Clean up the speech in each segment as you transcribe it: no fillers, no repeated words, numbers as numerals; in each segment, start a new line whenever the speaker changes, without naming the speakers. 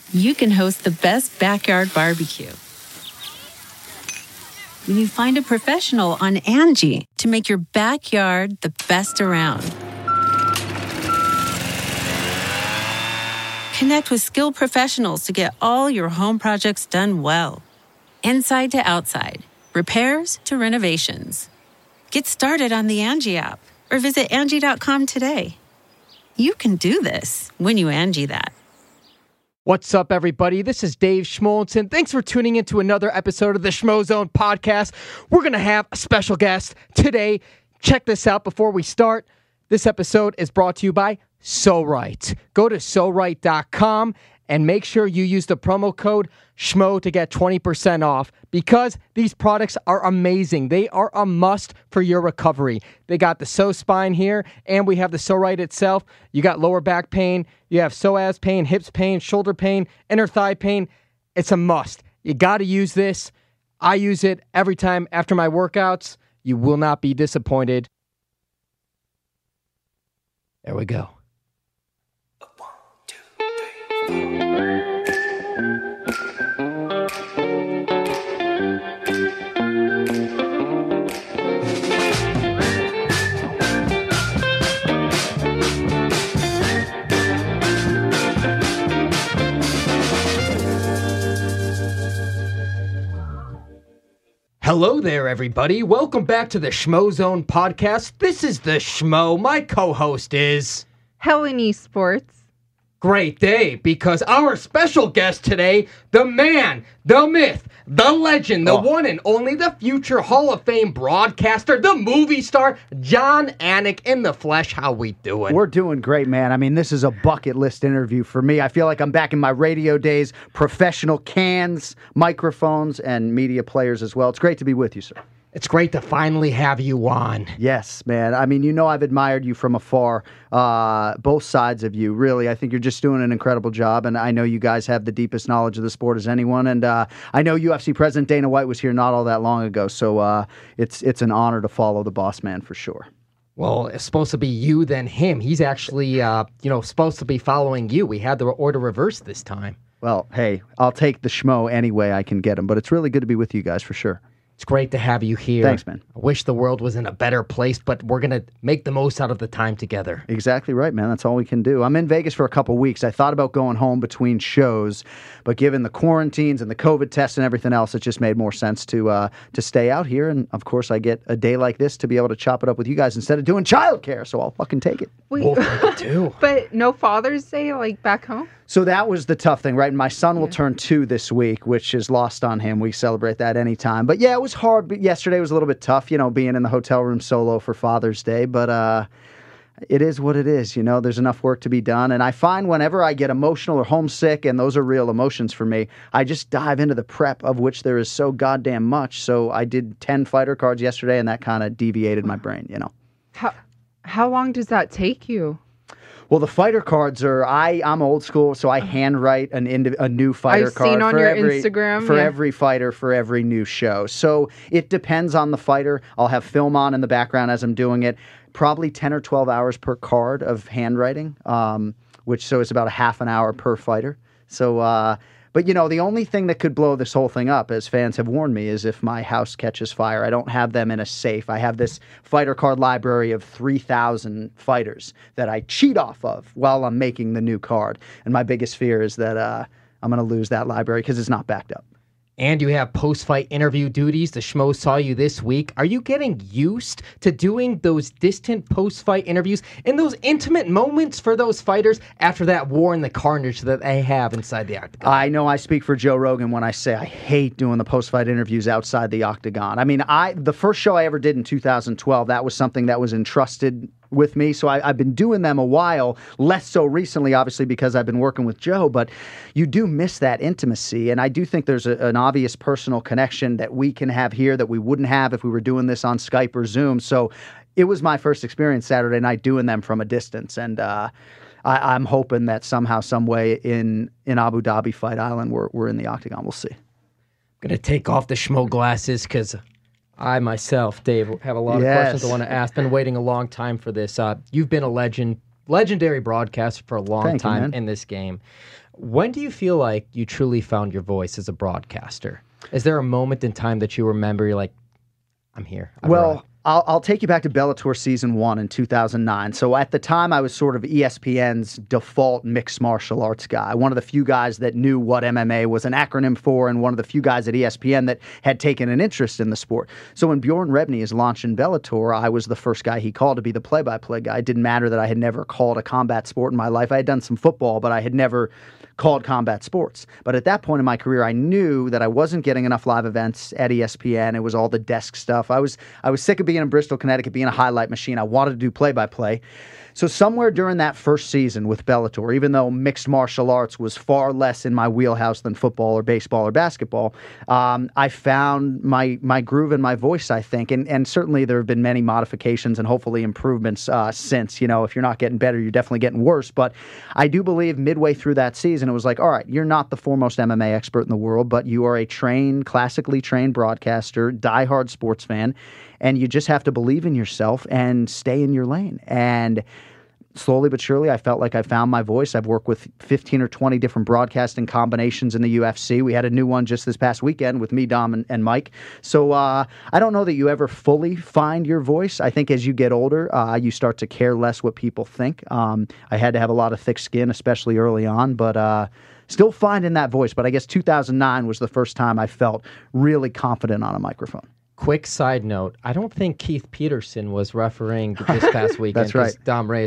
you can host the best backyard barbecue. When you find a professional on Angie to make your backyard the best around. Connect with skilled professionals to get all your home projects done well. Inside to outside, repairs to renovations. Get started on the Angie app or visit Angie.com today. You can do this when you Angie that.
What's up, everybody? This is Dave Schmolenson. Thanks for tuning into another episode of the Schmo Zone podcast. We're going to have a special guest today. Check this out before we start. This episode is brought to you by SoRite. Go to SoRite.com and make sure you use the promo code SCHMO to get 20% off because these products are amazing. They are a must for your recovery. They got the SoSpine here, and we have the SoRite itself. You got lower back pain, you have psoas pain, hips pain, shoulder pain, inner thigh pain. It's a must. You got to use this. I use it every time after my workouts. You will not be disappointed. There we go. Hello there, everybody. Welcome back to the Schmo Zone podcast. This is the Schmo. My co-host is
Helen Esports.
Great day, because our special guest today, the man, the myth, the legend, the one and only, the future Hall of Fame broadcaster, the movie star, Jon Anik in the flesh. How we doing?
We're doing great, man. I mean, this is a bucket list interview for me. I feel like I'm back in my radio days, professional cans, microphones, and media players as well. It's great to be with you, sir.
It's great to finally have you on.
Yes, man. I mean, you know I've admired you from afar, both sides of you, really. I think you're just doing an incredible job, and I know you guys have the deepest knowledge of the sport as anyone, and I know UFC President Dana White was here not all that long ago, so it's an honor to follow the boss man for sure.
Well, it's supposed to be you, then him. He's actually, supposed to be following you. We had the order reversed this time.
Well, hey, I'll take the schmo any way I can get him, but it's really good to be with you guys for sure.
It's great to have you here.
Thanks, man.
I wish the world was in a better place, but we're going to make the most out of the time together.
Exactly right, man. That's all we can do. I'm in Vegas for a couple weeks. I thought about going home between shows, but given the quarantines and the COVID tests and everything else, it just made more sense to stay out here. And, of course, I get a day like this to be able to chop it up with you guys instead of doing childcare, so I'll fucking take it.
Wait,
we'll take it too.
But no Father's Day, like, back home?
So that was the tough thing, right? And my son will turn 2 this week, which is lost on him. We celebrate that anytime. But yeah, it was hard. But yesterday was a little bit tough, being in the hotel room solo for Father's Day. But it is what it is. There's enough work to be done. And I find whenever I get emotional or homesick, and those are real emotions for me, I just dive into the prep, of which there is so goddamn much. So I did 10 fighter cards yesterday, and that kind of deviated my brain,
How long does that take you?
Well, the fighter cards I'm old school, so I handwrite a new fighter
I've
card
seen on
for
your
every
Instagram,
for every fighter for every new show. So it depends on the fighter. I'll have film on in the background as I'm doing it. Probably 10 or 12 hours per card of handwriting, so it's about a half an hour per fighter. So, but the only thing that could blow this whole thing up, as fans have warned me, is if my house catches fire. I don't have them in a safe. I have this fighter card library of 3,000 fighters that I cheat off of while I'm making the new card. And my biggest fear is that I'm going to lose that library because it's not backed up.
And you have post-fight interview duties. The Schmo saw you this week. Are you getting used to doing those distant post-fight interviews and those intimate moments for those fighters after that war and the carnage that they have inside the octagon?
I know I speak for Joe Rogan when I say I hate doing the post-fight interviews outside the octagon. I mean, the first show I ever did in 2012, that was something that was entrusted with me. So I've been doing them a while, less so recently, obviously, because I've been working with Joe, but you do miss that intimacy. And I do think there's an obvious personal connection that we can have here that we wouldn't have if we were doing this on Skype or Zoom. So it was my first experience Saturday night doing them from a distance. And I'm hoping that somehow, some way in Abu Dhabi, Fight Island, we're in the octagon. We'll see.
I'm going to take off the Schmo glasses because I myself, Dave, have a lot of questions I want to ask. Been waiting a long time for this. You've been a legendary broadcaster for a long time in this game. When do you feel like you truly found your voice as a broadcaster? Is there a moment in time that you remember you're like, I'm here?
I'll take you back to Bellator Season 1 in 2009. So at the time, I was sort of ESPN's default mixed martial arts guy, one of the few guys that knew what MMA was an acronym for, and one of the few guys at ESPN that had taken an interest in the sport. So when Bjorn Rebney is launching Bellator, I was the first guy he called to be the play-by-play guy. It didn't matter that I had never called a combat sport in my life. I had done some football, but I had never called combat sports. But at that point in my career, I knew that I wasn't getting enough live events at ESPN. It was all the desk stuff. I was sick of being in Bristol, Connecticut, being a highlight machine. I wanted to do play-by-play. So somewhere during that first season with Bellator, even though mixed martial arts was far less in my wheelhouse than football or baseball or basketball, I found my groove and my voice, I think. And certainly there have been many modifications and hopefully improvements since. You know, if you're not getting better, you're definitely getting worse. But I do believe midway through that season, it was like, all right, you're not the foremost MMA expert in the world, but you are a classically trained broadcaster, diehard sports fan, and you just have to believe in yourself and stay in your lane. And slowly but surely, I felt like I found my voice. I've worked with 15 or 20 different broadcasting combinations in the UFC. We had a new one just this past weekend with me, Dom, and Mike. So I don't know that you ever fully find your voice. I think as you get older, you start to care less what people think. I had to have a lot of thick skin, especially early on, but still finding that voice. But I guess 2009 was the first time I felt really confident on a microphone.
Quick side note, I don't think Keith Peterson was refereeing this past weekend.
That's right.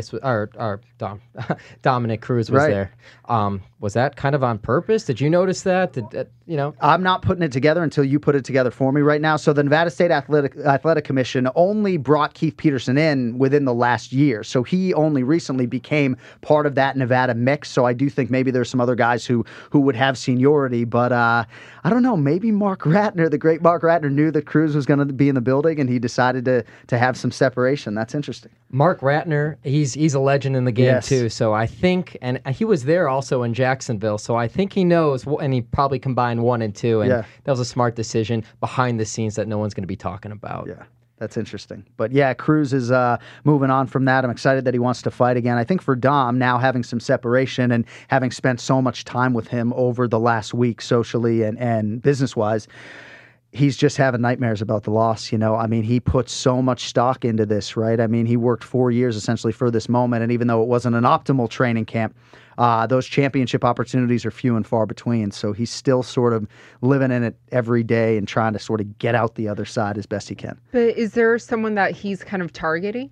Dominic Cruz was there. Was that kind of on purpose? Did you notice that?
I'm not putting it together until you put it together for me right now. So the Nevada State Athletic Commission only brought Keith Peterson in within the last year. So he only recently became part of that Nevada mix. So I do think maybe there's some other guys who would have seniority. But I don't know. Maybe Mark Ratner, the great Mark Ratner, knew that Cruz was going to be in the building and he decided to have some separation. That's interesting.
Mark Ratner, he's a legend in the game too. So I think, and he was there also in Jacksonville. So I think he knows, and he probably combined 1 and 2. And that was a smart decision behind the scenes that no one's going to be talking about.
Yeah. That's interesting. But yeah, Cruz is moving on from that. I'm excited that he wants to fight again. I think for Dom, now having some separation and having spent so much time with him over the last week socially and business-wise, he's just having nightmares about the loss, I mean, he put so much stock into this, right? I mean, he worked 4 years essentially for this moment, and even though it wasn't an optimal training camp, those championship opportunities are few and far between. So he's still sort of living in it every day and trying to sort of get out the other side as best he can.
But is there someone that he's kind of targeting?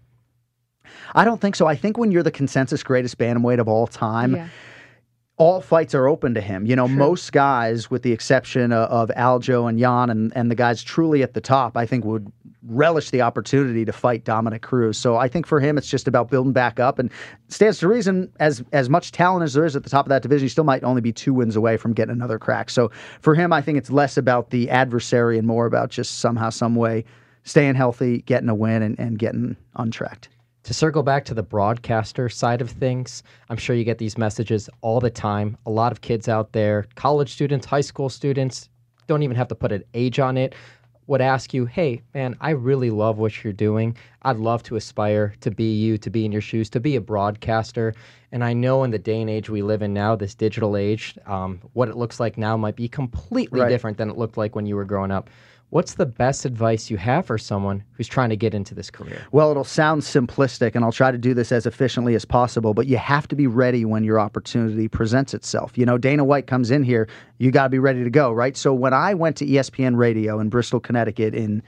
I don't think so. I think when you're the consensus greatest bantamweight of all time, all fights are open to him. Most guys, with the exception of Aljo and Jan and the guys truly at the top, I think would relish the opportunity to fight Dominic Cruz. So I think for him, it's just about building back up. And stands to reason, as much talent as there is at the top of that division, he still might only be 2 wins away from getting another crack. So for him, I think it's less about the adversary and more about just somehow, some way, staying healthy, getting a win, and getting untracked.
To circle back to the broadcaster side of things, I'm sure you get these messages all the time. A lot of kids out there, college students, high school students, don't even have to put an age on it, would ask you, hey, man, I really love what you're doing. I'd love to aspire to be you, to be in your shoes, to be a broadcaster. And I know in the day and age we live in now, this digital age, what it looks like now might be completely different than it looked like when you were growing up. What's the best advice you have for someone who's trying to get into this career?
Well, it'll sound simplistic, and I'll try to do this as efficiently as possible, but you have to be ready when your opportunity presents itself. Dana White comes in here, you got to be ready to go, right? So when I went to ESPN Radio in Bristol, Connecticut in,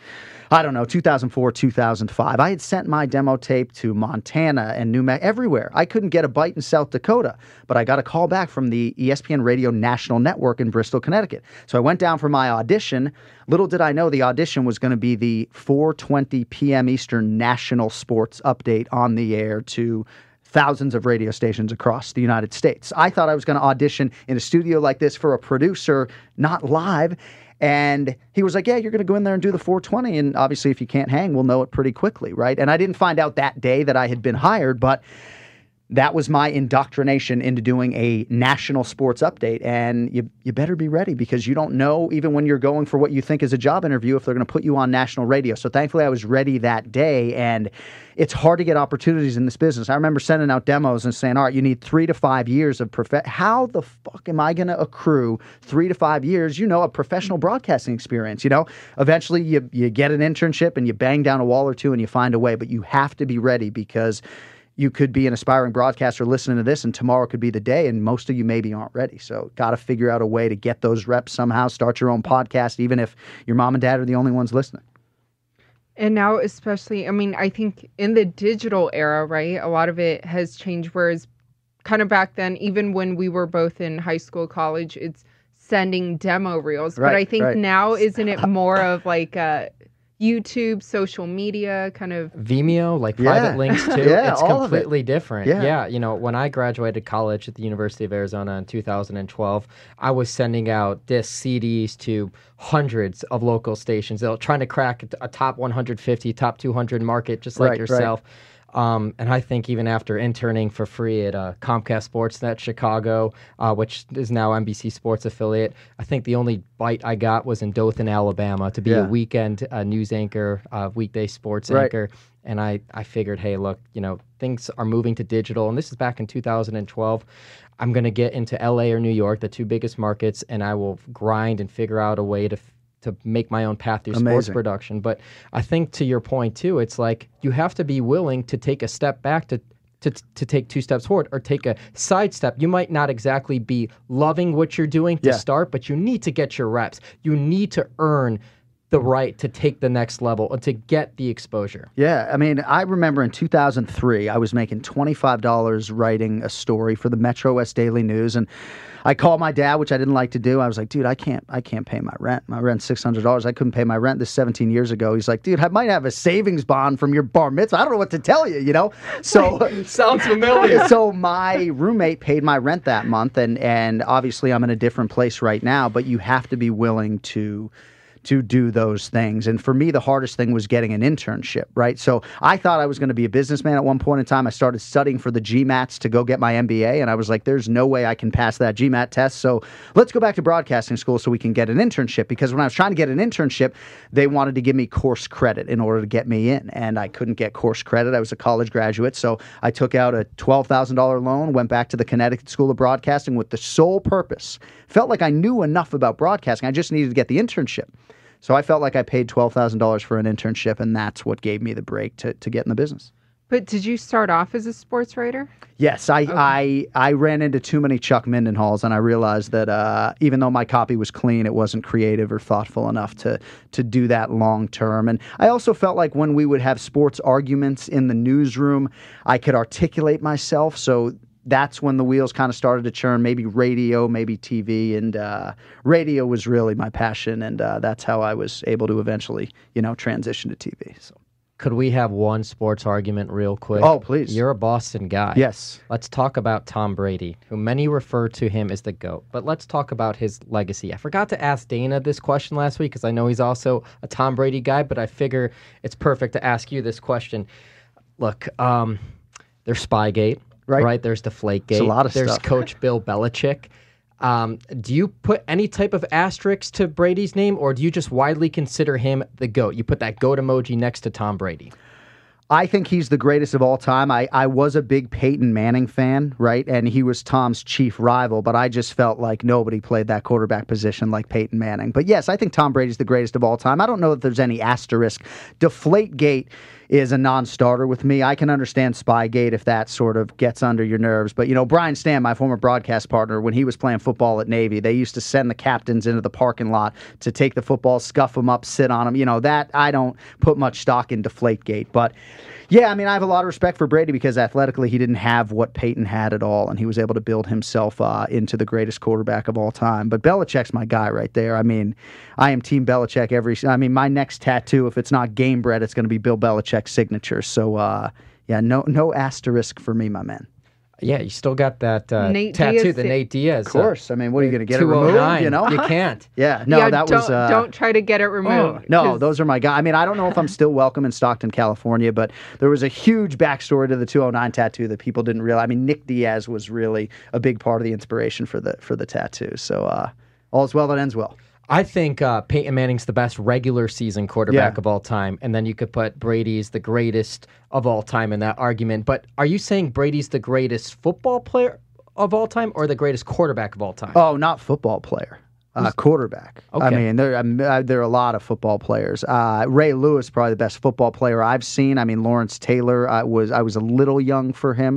2004, 2005, I had sent my demo tape to Montana and New Mexico, everywhere. I couldn't get a bite in South Dakota, but I got a call back from the ESPN Radio National Network in Bristol, Connecticut. So I went down for my audition. Little did I know the audition was going to be the 4:20 p.m. Eastern national sports update on the air to thousands of radio stations across the United States. I thought I was going to audition in a studio like this for a producer, not live. And he was like, yeah, you're going to go in there and do the 4:20. And obviously, if you can't hang, we'll know it pretty quickly, right? And I didn't find out that day that I had been hired, but that was my indoctrination into doing a national sports update. And you better be ready, because you don't know, even when you're going for what you think is a job interview, if they're going to put you on national radio. So thankfully I was ready that day, and it's hard to get opportunities in this business. I remember sending out demos and saying, all right, you need 3 to 5 years of how the fuck am I going to accrue 3 to 5 years, of professional broadcasting experience, Eventually you get an internship and you bang down a wall or two and you find a way, but you have to be ready, because you could be an aspiring broadcaster listening to this, and tomorrow could be the day, and most of you maybe aren't ready. So got to figure out a way to get those reps somehow, start your own podcast, even if your mom and dad are the only ones listening.
And now, especially, I think in the digital era, right, a lot of it has changed, whereas kind of back then, even when we were both in high school, college, it's sending demo reels. But I think now, isn't it more of like YouTube, social media, kind of
Vimeo, like private links too? It's completely different.
Yeah.
When I graduated college at the University of Arizona in 2012, I was sending out discs, CDs to hundreds of local stations. They're trying to crack a top 150, top 200 market, just like yourself. And I think even after interning for free at Comcast Sportsnet Chicago, which is now NBC Sports affiliate, I think the only bite I got was in Dothan, Alabama, to be a weekend news anchor, weekday sports anchor. And I figured, hey, look, things are moving to digital. And this is back in 2012. I'm going to get into LA or New York, the two biggest markets, and I will grind and figure out a way to make my own path through sports production. But I think, to your point too, it's like you have to be willing to take a step back to take 2 steps forward, or take a side step. You might not exactly be loving what you're doing to start, but you need to get your reps. You need to earn the right to take the next level and to get the exposure.
Yeah, I remember in 2003, I was making $25 writing a story for the Metro West Daily News, and I called my dad, which I didn't like to do. I was like, dude, I can't pay my rent. My rent's $600. I couldn't pay my rent this 17 years ago. He's like, dude, I might have a savings bond from your bar mitzvah. I don't know what to tell you, So
sounds familiar.
So my roommate paid my rent that month, and obviously I'm in a different place right now, but you have to be willing to do those things. And for me, the hardest thing was getting an internship, right? So I thought I was going to be a businessman at one point in time. I started studying for the GMATs to go get my MBA, and I was like, there's no way I can pass that GMAT test, so let's go back to broadcasting school so we can get an internship. Because when I was trying to get an internship, they wanted to give me course credit in order to get me in, and I couldn't get course credit. I was a college graduate, so I took out a $12,000 loan, went back to the Connecticut School of Broadcasting with the sole purpose. Felt like I knew enough about broadcasting. I just needed to get the internship. So I felt like I paid $12,000 for an internship, and that's what gave me the break to get in the business.
But did you start off as a sports writer?
Yes, I ran into too many Chuck Mindenhalls, and I realized that even though my copy was clean, it wasn't creative or thoughtful enough to do that long term. And I also felt like when we would have sports arguments in the newsroom, I could articulate myself. So that's when the wheels kind of started to churn, maybe radio, maybe TV, and radio was really my passion, and that's how I was able to eventually, transition to TV. So,
could we have one sports argument real quick?
Oh, please.
You're a Boston guy.
Yes.
Let's talk about Tom Brady, who many refer to him as the GOAT, but let's talk about his legacy. I forgot to ask Dana this question last week because I know he's also a Tom Brady guy, but I figure it's perfect to ask you this question. Look, there's Spygate. Right. There's Deflategate.
There's a lot of
There's
stuff.
Coach Bill Belichick. Do you put any type of asterisk to Brady's name, or do you just widely consider him the GOAT? You put that GOAT emoji next to Tom Brady.
I think he's the greatest of all time. I was a big Peyton Manning fan, right? And he was Tom's chief rival, but I just felt like nobody played that quarterback position like Peyton Manning. But yes, I think Tom Brady's the greatest of all time. I don't know that there's any asterisk. Deflategate is a non-starter with me. I can understand Spygate if that sort of gets under your nerves. But, Brian Stam, my former broadcast partner, when he was playing football at Navy, they used to send the captains into the parking lot to take the football, scuff them up, sit on them. That I don't put much stock in Deflategate. But, yeah, I have a lot of respect for Brady because athletically he didn't have what Peyton had at all, and he was able to build himself into the greatest quarterback of all time. But Belichick's my guy right there. I am Team Belichick my next tattoo, if it's not Game Bread, it's going to be Bill Belichick's signature. So, no asterisk for me, my man.
Yeah, you still got that
Nate
tattoo,
Diaz
the Nate Diaz.
Of course. I mean, what are you going to get it removed?
209.
You know,
You can't.
Yeah, no,
yeah,
that was.
Don't try to get it removed.
No,
'cause-
those are my guys. I mean, I don't know if I'm still welcome in Stockton, California, but there was a huge backstory to the 209 tattoo that people didn't realize. I mean, Nick Diaz was really a big part of the inspiration for the tattoo. So all's well that ends well.
I think Peyton Manning's the best regular season quarterback
Yeah.
of all time, and then you could put Brady's the greatest of all time in that argument. But are you saying Brady's the greatest football player of all time or the greatest quarterback of all time?
Oh, not football player. Quarterback.
Okay.
I mean, there are a lot of football players. Ray Lewis, probably the best football player I've seen. I mean, Lawrence Taylor. I was a little young for him.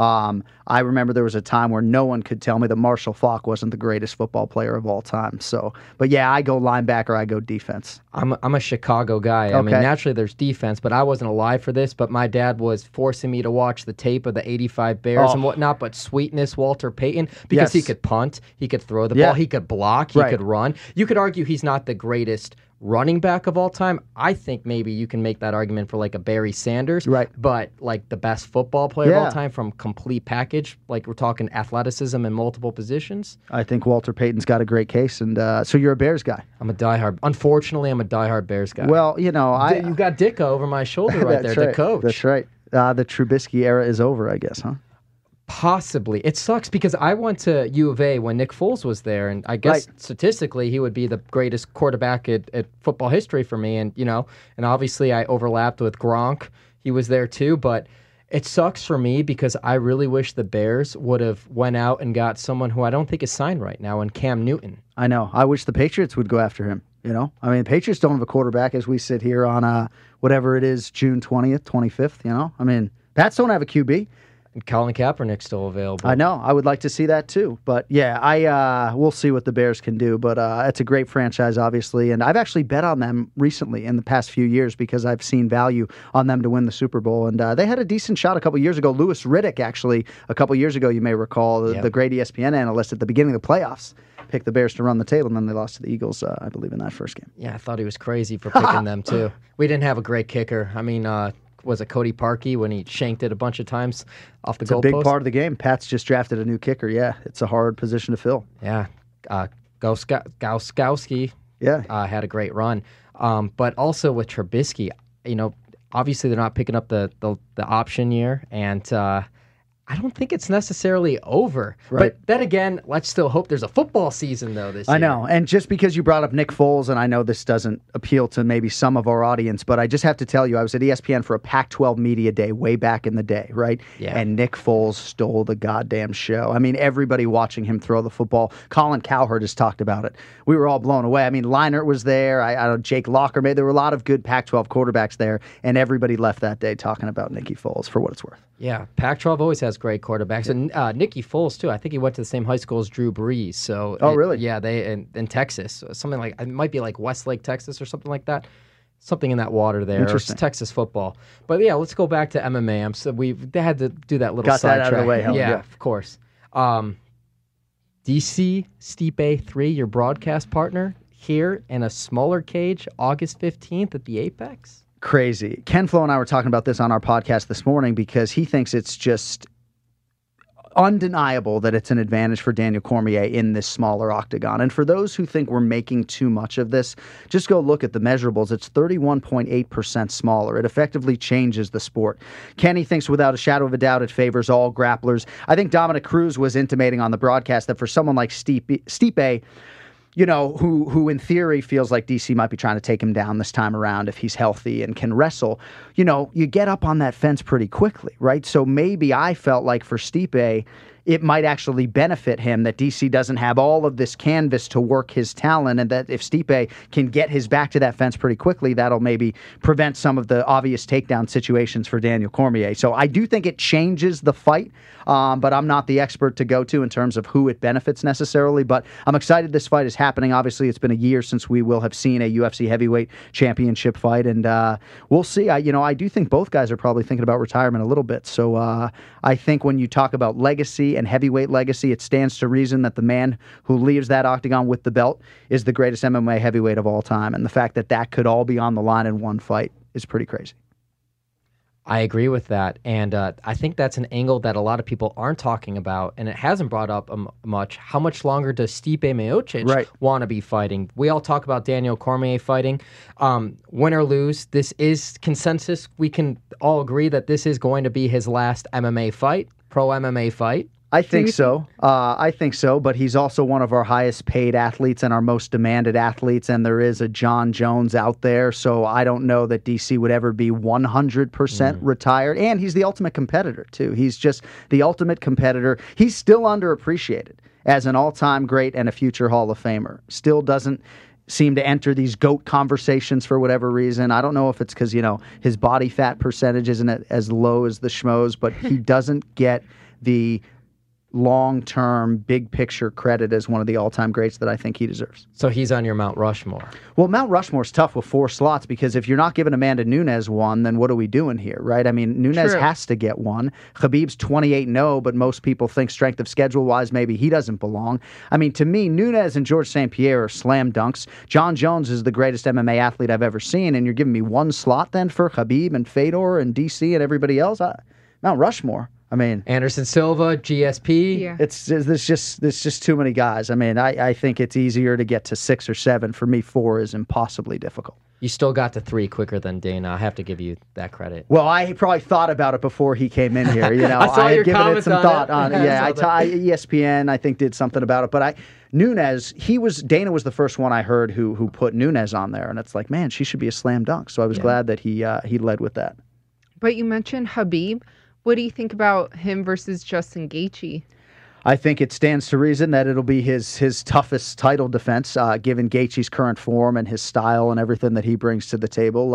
I remember there was a time where no one could tell me that Marshall Faulk wasn't the greatest football player of all time. So, but yeah, I go linebacker. I go defense.
I'm a Chicago guy. I mean,
Okay.
naturally there's defense, but I wasn't alive for this. But my dad was forcing me to watch the tape of the '85 Bears and whatnot. But sweetness, Walter Payton, because he
Yes.
could punt, he could throw the
Yeah.
ball, he could block, he
Right.
could run. You could argue he's not the greatest running back of all time. I think maybe you can make that argument for like a Barry Sanders.
Right.
But like the best football player of all
Yeah.
time from complete package, like we're talking athleticism in multiple positions.
I think Walter Payton's got a great case, and so you're a Bears guy.
Unfortunately, I'm a diehard Bears guy.
Well, you know,
You got Dicko over my shoulder right there,
that's
the coach.
That's right. The Trubisky era is over, I guess, huh?
Possibly. It sucks because I went to U of A when Nick Foles was there, and I guess
Right.
statistically he would be the greatest quarterback at football history for me. And, and obviously I overlapped with Gronk. He was there too, but it sucks for me because I really wish the Bears would have went out and got someone who I don't think is signed right now in Cam Newton.
I know. I wish the Patriots would go after him. You know, I mean, the Patriots don't have a quarterback as we sit here on whatever it is, June 20th, 25th. You know, I mean, Pats don't have a QB.
And Colin Kaepernick's still available.
I know. I would like to see that too. But yeah, we'll see what the Bears can do. But it's a great franchise, obviously. And I've actually bet on them recently in the past few years because I've seen value on them to win the Super Bowl. And they had a decent shot a couple years ago. Louis Riddick, actually, a couple years ago, you may recall, the great ESPN analyst at the beginning of the playoffs, picked the Bears to run the table, and then they lost to the Eagles, I believe, in that first game.
Yeah, I thought he was crazy for picking them too. We didn't have a great kicker. I mean, was it Cody Parkey when he shanked it a bunch of times off the goalpost?
It's a big part of the game. Pats just drafted a new kicker. Yeah, it's a hard position to fill.
Yeah, Gauskowski had a great run. But also with Trubisky, obviously they're not picking up the option year, and I don't think it's necessarily over.
Right.
But then again, let's still hope there's a football season, though, this year.
I know. And just because you brought up Nick Foles, and I know this doesn't appeal to maybe some of our audience, but I just have to tell you, I was at ESPN for a Pac-12 media day way back in the day, right?
Yeah.
And Nick Foles stole the goddamn show. I mean, everybody watching him throw the football. Colin Cowherd has talked about it. We were all blown away. I mean, Leinart was there. I don't know, Jake Locker. There were a lot of good Pac-12 quarterbacks there, and everybody left that day talking about Nicky Foles for what it's worth.
Yeah, Pac-12 always has great quarterbacks, and Nicky Foles too. I think he went to the same high school as Drew Brees. So,
really?
Yeah, they in Texas, something like it might be like Westlake, Texas, or something like that. Something in that water there.
Interesting.
Or Texas football. But yeah, let's go back to MMA. So they had to do that little
Got that out of the
sidetrack.
way, Helen,
Yeah,
yeah.
of course. DC Stipe 3, your broadcast partner, here in a smaller cage, August 15th at the Apex.
Crazy. Ken Flo and I were talking about this on our podcast this morning because he thinks it's just undeniable that it's an advantage for Daniel Cormier in this smaller octagon. And for those who think we're making too much of this, just go look at the measurables. It's 31.8% smaller. It effectively changes the sport. Kenny thinks without a shadow of a doubt it favors all grapplers. I think Dominic Cruz was intimating on the broadcast that for someone like Stipe, who in theory feels like DC might be trying to take him down this time around if he's healthy and can wrestle, you get up on that fence pretty quickly, right? So maybe I felt like for Stipe, it might actually benefit him that DC doesn't have all of this canvas to work his talent, and that if Stipe can get his back to that fence pretty quickly, that'll maybe prevent some of the obvious takedown situations for Daniel Cormier. So I do think it changes the fight, but I'm not the expert to go to in terms of who it benefits necessarily. But I'm excited this fight is happening. Obviously, it's been a year since we will have seen a UFC heavyweight championship fight, and we'll see. I do think both guys are probably thinking about retirement a little bit. So I think when you talk about legacy and heavyweight legacy, it stands to reason that the man who leaves that octagon with the belt is the greatest MMA heavyweight of all time. And the fact that that could all be on the line in one fight is pretty crazy.
I agree with that, and I think that's an angle that a lot of people aren't talking about, and it hasn't brought up much. How much longer does Stipe Miocic want to be fighting? We all talk about Daniel Cormier fighting. Win or lose, this is consensus. We can all agree that this is going to be his last MMA fight, pro MMA fight.
I think so. But he's also one of our highest paid athletes and our most demanded athletes, and there is a John Jones out there, so I don't know that DC would ever be 100% retired, and he's the ultimate competitor, too. He's just the ultimate competitor. He's still underappreciated as an all-time great and a future Hall of Famer. Still doesn't seem to enter these GOAT conversations for whatever reason. I don't know if it's because, his body fat percentage isn't as low as the Schmoes, but he doesn't get the long-term, big-picture credit as one of the all-time greats that I think he deserves.
So he's on your Mount Rushmore.
Well, Mount Rushmore's tough with 4 slots because if you're not giving Amanda Nunes one, then what are we doing here, right? I mean, Nunes has to get one. Khabib's 28-0, but most people think strength of schedule-wise maybe he doesn't belong. I mean, to me, Nunes and George St. Pierre are slam dunks. John Jones is the greatest MMA athlete I've ever seen, and you're giving me one slot then for Khabib and Fedor and DC and everybody else? Mount Rushmore. I mean,
Anderson Silva, GSP.
Yeah.
There's just too many guys. I mean, I think it's easier to get to 6 or 7. For me, 4 is impossibly difficult.
You still got to 3 quicker than Dana. I have to give you that credit.
Well, I probably thought about it before he came in here.
I saw
I
your
had given it some
comments
thought
on
on
it.
it. Yeah, ESPN I think did something about it, but Nunes, Dana was the first one I heard who put Nunes on there, and it's like, man, she should be a slam dunk. So I was glad that he led with that.
But you mentioned Khabib. What do you think about him versus Justin Gaethje?
I think it stands to reason that it'll be his toughest title defense, given Gaethje's current form and his style and everything that he brings to the table.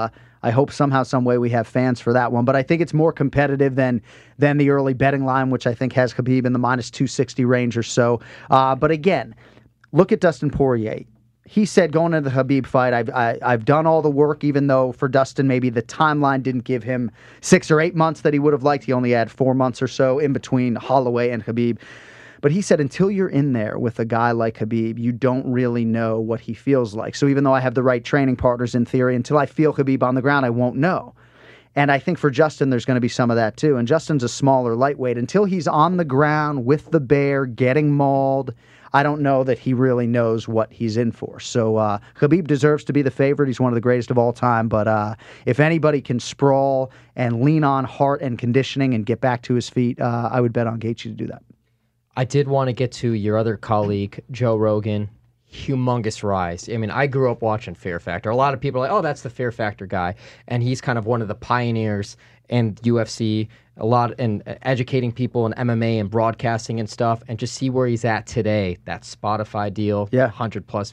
I hope somehow, some way we have fans for that one. But I think it's more competitive than the early betting line, which I think has Khabib in the minus 260 range or so. But again, look at Dustin Poirier. He said going into the Khabib fight, I've done all the work, even though for Dustin maybe the timeline didn't give him 6 or 8 months that he would have liked. He only had 4 months or so in between Holloway and Khabib. But he said until you're in there with a guy like Khabib, you don't really know what he feels like. So even though I have the right training partners in theory, until I feel Khabib on the ground, I won't know. And I think for Justin, there's going to be some of that too. And Justin's a smaller lightweight. Until he's on the ground with the bear, getting mauled, I don't know that he really knows what he's in for. So Khabib deserves to be the favorite. He's one of the greatest of all time. But if anybody can sprawl and lean on heart and conditioning and get back to his feet, I would bet on Gaethje to do that.
I did want to get to your other colleague, Joe Rogan. Humongous rise. I mean, I grew up watching Fear Factor. A lot of people are like, oh, that's the Fear Factor guy. And he's kind of one of the pioneers in UFC, and educating people in MMA and broadcasting and stuff, and just see where he's at today. That Spotify deal, $100+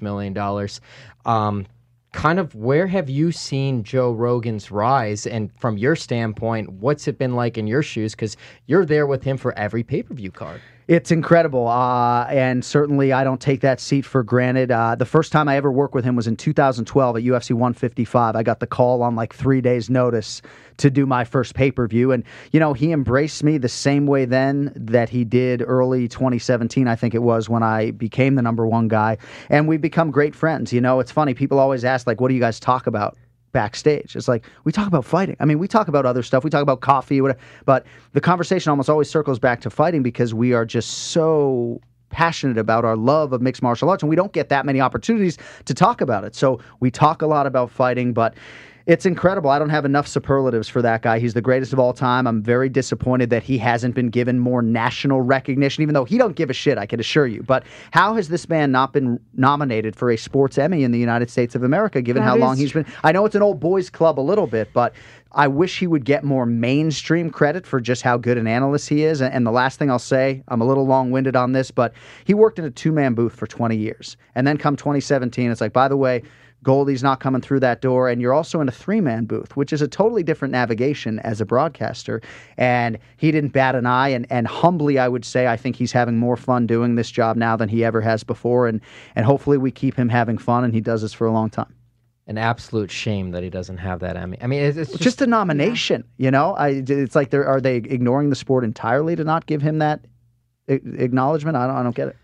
million. Kind of where have you seen Joe Rogan's rise? And from your standpoint, what's it been like in your shoes? Because you're there with him for every pay-per-view card.
It's incredible, and certainly I don't take that seat for granted. The first time I ever worked with him was in 2012 at UFC 155. I got the call on like 3 days' notice to do my first pay-per-view, and he embraced me the same way then that he did early 2017, I think it was, when I became the number one guy, and we've become great friends. It's funny, people always ask, like, what do you guys talk about backstage? It's like, we talk about fighting. I mean, we talk about other stuff. We talk about coffee, whatever, but the conversation almost always circles back to fighting because we are just so passionate about our love of mixed martial arts, and we don't get that many opportunities to talk about it. So we talk a lot about fighting, but it's incredible. I don't have enough superlatives for that guy. He's the greatest of all time. I'm very disappointed that he hasn't been given more national recognition, even though he don't give a shit, I can assure you. But how has this man not been nominated for a sports Emmy in the United States of America, given how long he's been? I know it's an old boys club a little bit, but I wish he would get more mainstream credit for just how good an analyst he is. And the last thing I'll say, I'm a little long-winded on this, but he worked in a two-man booth for 20 years. And then come 2017, it's like, by the way, Goldie's not coming through that door, and you're also in a three-man booth, which is a totally different navigation as a broadcaster. And he didn't bat an eye, and humbly, I would say, I think he's having more fun doing this job now than he ever has before, and hopefully we keep him having fun, and he does this for a long time.
An absolute shame that he doesn't have that Emmy. I mean, it's
just a nomination, It's like, are they ignoring the sport entirely to not give him that acknowledgement? I don't get it.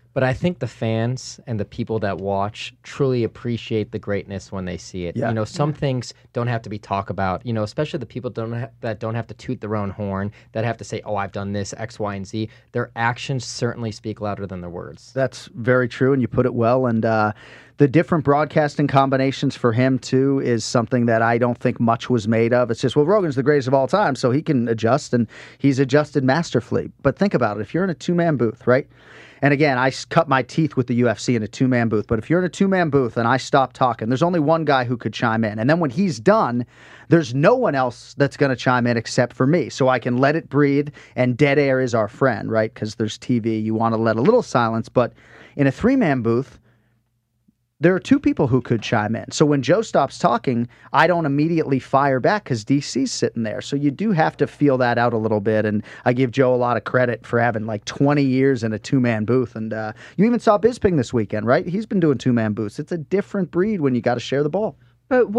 But I think the fans and the people that watch truly appreciate the greatness when they see it.
Yeah.
You know, some things don't have to be talked about, you know, especially the people that don't have to toot their own horn, that have to say, oh, I've done this, X, Y, and Z. Their actions certainly speak louder than their words.
That's very true, and you put it well. And the different broadcasting combinations for him, too, is something that I don't think much was made of. It's just, well, Rogan's the greatest of all time, so he can adjust, and he's adjusted masterfully. But think about it. If you're in a two-man booth, right? And again, I cut my teeth with the UFC in a two-man booth. But if you're in a two-man booth and I stop talking, there's only one guy who could chime in. And then when he's done, there's no one else that's going to chime in except for me. So I can let it breathe, and dead air is our friend, right? Because there's TV. You want to let a little silence. But in a three-man booth, there are two people who could chime in. So when Joe stops talking, I don't immediately fire back because DC's sitting there. So you do have to feel that out a little bit. And I give Joe a lot of credit for having like 20 years in a two-man booth. And you even saw Bisping this weekend, right? He's been doing two-man booths. It's a different breed when you got to share the ball.
But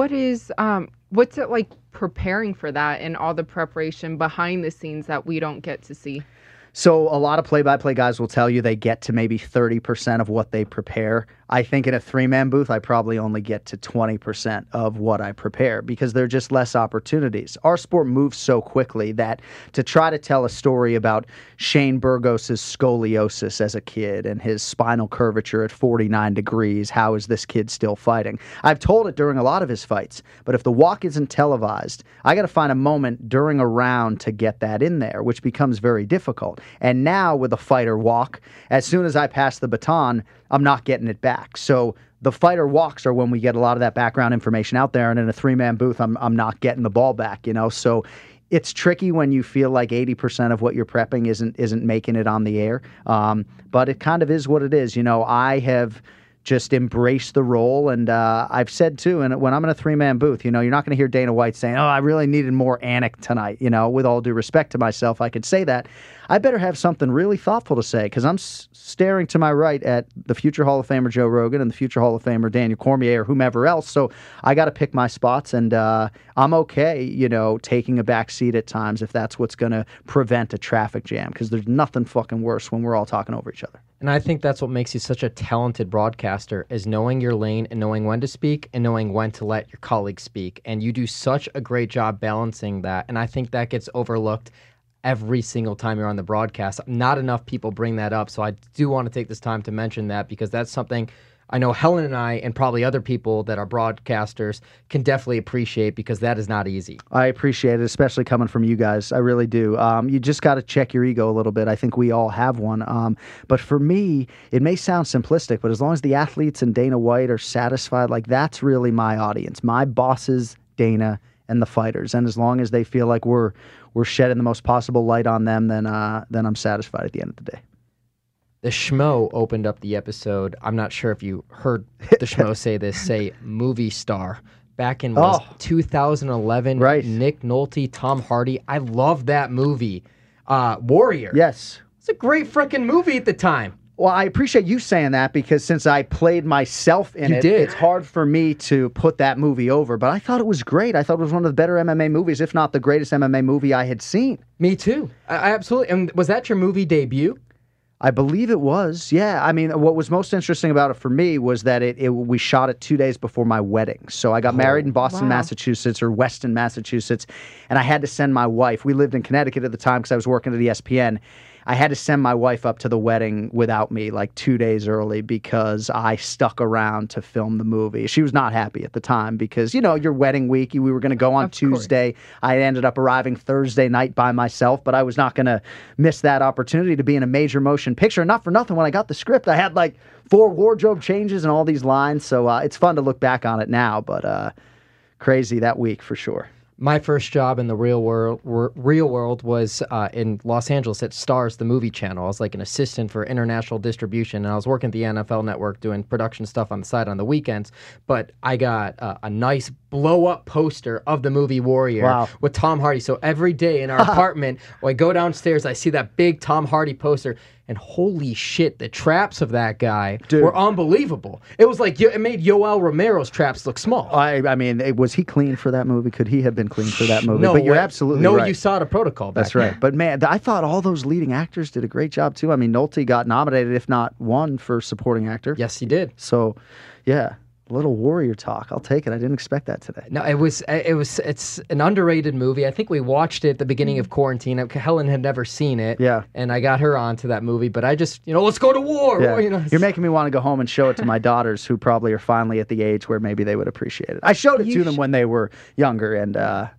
what's it like preparing for that and all the preparation behind the scenes that we don't get to see?
So a lot of play-by-play guys will tell you they get to maybe 30% of what they prepare. I think in a three-man booth, I probably only get to 20% of what I prepare because there are just less opportunities. Our sport moves so quickly that to try to tell a story about Shane Burgos' scoliosis as a kid and his spinal curvature at 49 degrees, how is this kid still fighting? I've told it during a lot of his fights, but if the walk isn't televised, I got to find a moment during a round to get that in there, which becomes very difficult. And now with a fighter walk, as soon as I pass the baton, I'm not getting it back. So the fighter walks are when we get a lot of that background information out there, and in a three-man booth, I'm not getting the ball back, you know. So it's tricky when you feel like 80% of what you're prepping isn't making it on the air. But it kind of is what it is. You know, I have just embraced the role, and I've said too, and when I'm in a three-man booth, you know, you're not going to hear Dana White saying, oh, I really needed more Anik tonight. You know, with all due respect to myself, I could say that. I better have something really thoughtful to say because I'm staring to my right at the future Hall of Famer Joe Rogan and the future Hall of Famer Daniel Cormier or whomever else. So I got to pick my spots, and I'm okay, you know, taking a back seat at times if that's what's going to prevent a traffic jam because there's nothing fucking worse when we're all talking over each other.
And I think that's what makes you such a talented broadcaster is knowing your lane and knowing when to speak and knowing when to let your colleagues speak. And you do such a great job balancing that. And I think that gets overlooked every single time you're on the broadcast. Not enough people bring that up. So I do want to take this time to mention that because that's something I know Helen and I and probably other people that are broadcasters can definitely appreciate because that is not easy.
I appreciate it, especially coming from you guys. I really do. You just got to check your ego a little bit. I think we all have one. But for me, it may sound simplistic, but as long as the athletes and Dana White are satisfied, like that's really my audience. My bosses, Dana, and the fighters. And as long as they feel like we're shedding the most possible light on them, then I'm satisfied at the end of the day.
The Schmo opened up the episode. I'm not sure if you heard the Schmo say movie star. Back in 2011,
right.
Nick Nolte, Tom Hardy. I love that movie. Warrior.
Yes.
It's a great freaking movie at the time.
Well, I appreciate you saying that because since I played myself in it's hard for me to put that movie over. But I thought it was great. I thought it was one of the better MMA movies, if not the greatest MMA movie I had seen.
Me too. I absolutely. And was that your movie debut?
I believe it was, yeah. I mean, what was most interesting about it for me was that we shot it 2 days before my wedding. So I got married in Boston, Massachusetts, or Weston, Massachusetts, and I had to send my wife. We lived in Connecticut at the time because I was working at ESPN. I had to send my wife up to the wedding without me like 2 days early because I stuck around to film the movie. She was not happy at the time because, you know, your wedding week, we were going to go on Tuesday. I ended up arriving Thursday night by myself, but I was not going to miss that opportunity to be in a major motion picture. Not for nothing, when I got the script, I had like 4 wardrobe changes and all these lines. So it's fun to look back on it now, but crazy that week for sure.
My first job in the real world was in Los Angeles at Starz, the movie channel. I was like an assistant for international distribution, and I was working at the NFL Network doing production stuff on the side on the weekends. But I got a nice blow-up poster of the movie Warrior with Tom Hardy. So every day in our apartment, when I go downstairs, I see that big Tom Hardy poster. and holy shit, the traps of that guy
Dude.
were unbelievable. It was like it made Yoel Romero's traps look small.
I mean, was he clean for that movie? Could he have been clean for that movie?
No,
but you're absolutely right.
you saw the protocol back
That's right. But man, I thought all those leading actors did a great job too. I mean, Nolte got nominated, if not won, for supporting actor.
Yes, he did.
So, yeah, a little warrior talk. I'll take it. I didn't expect that today.
No, it's an underrated movie. I think we watched it at the beginning of quarantine. Helen had never seen it.
Yeah.
And I got her onto that movie, but I just, let's go to war.
Yeah.
You're
making me want to go home and show it to my daughters, who probably are finally at the age where maybe they would appreciate it. I showed it to them when they were younger, and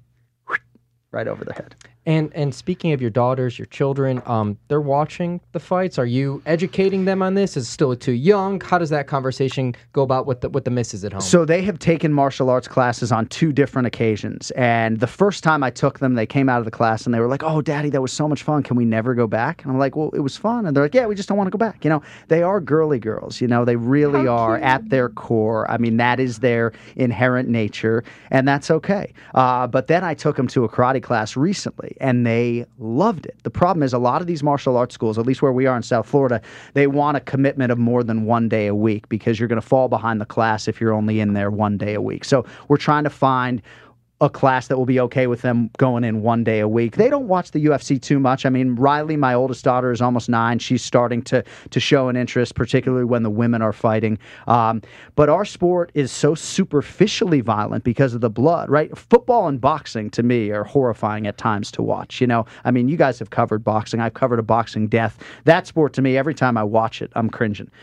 right over their head.
And speaking of your daughters, your children, they're watching the fights. Are you educating them on this? Is it still too young? How does that conversation go about with the missus at home?
So they have taken martial arts classes on 2 different occasions. And the first time I took them, they came out of the class and they were like, "Oh, Daddy, that was so much fun. Can we never go back?" And I'm like, "Well, it was fun." And they're like, "Yeah, we just don't want to go back." They are girly girls. They really are at their core. I mean, that is their inherent nature, and that's okay. But then I took them to a karate class recently, and they loved it. The problem is a lot of these martial arts schools, at least where we are in South Florida, they want a commitment of more than 1 day a week, because you're going to fall behind the class if you're only in there 1 day a week. So we're trying to find a class that will be okay with them going in 1 day a week. They don't watch the UFC too much. I mean, Riley, my oldest daughter, is almost 9. She's starting to show an interest, particularly when the women are fighting. But our sport is so superficially violent because of the blood, right? Football and boxing, to me, are horrifying at times to watch. I mean, you guys have covered boxing. I've covered a boxing death. That sport, to me, every time I watch it, I'm cringing.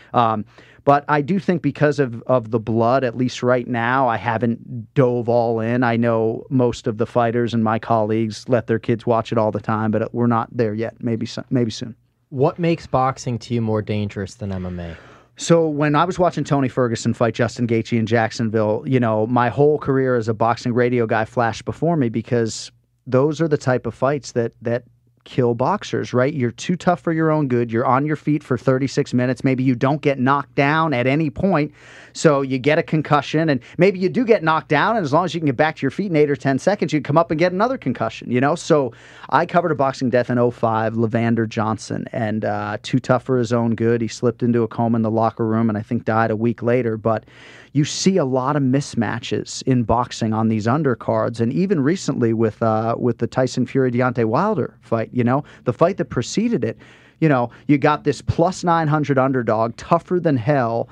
But I do think because of the blood, at least right now, I haven't dove all in. I know most of the fighters and my colleagues let their kids watch it all the time, but we're not there yet. Maybe soon.
What makes boxing to you more dangerous than MMA?
So when I was watching Tony Ferguson fight Justin Gaethje in Jacksonville, my whole career as a boxing radio guy flashed before me, because those are the type of fights that kill boxers, right? You're too tough for your own good. You're on your feet for 36 minutes. Maybe you don't get knocked down at any point, so you get a concussion, and maybe you do get knocked down, and as long as you can get back to your feet in 8 or 10 seconds, you come up and get another concussion, So I covered a boxing death in 2005, Levander Johnson, and too tough for his own good. He slipped into a coma in the locker room and I think died a week later. But you see a lot of mismatches in boxing on these undercards, and even recently with the Tyson Fury Deontay Wilder fight, the fight that preceded it, you got this plus 900 underdog, tougher than hell.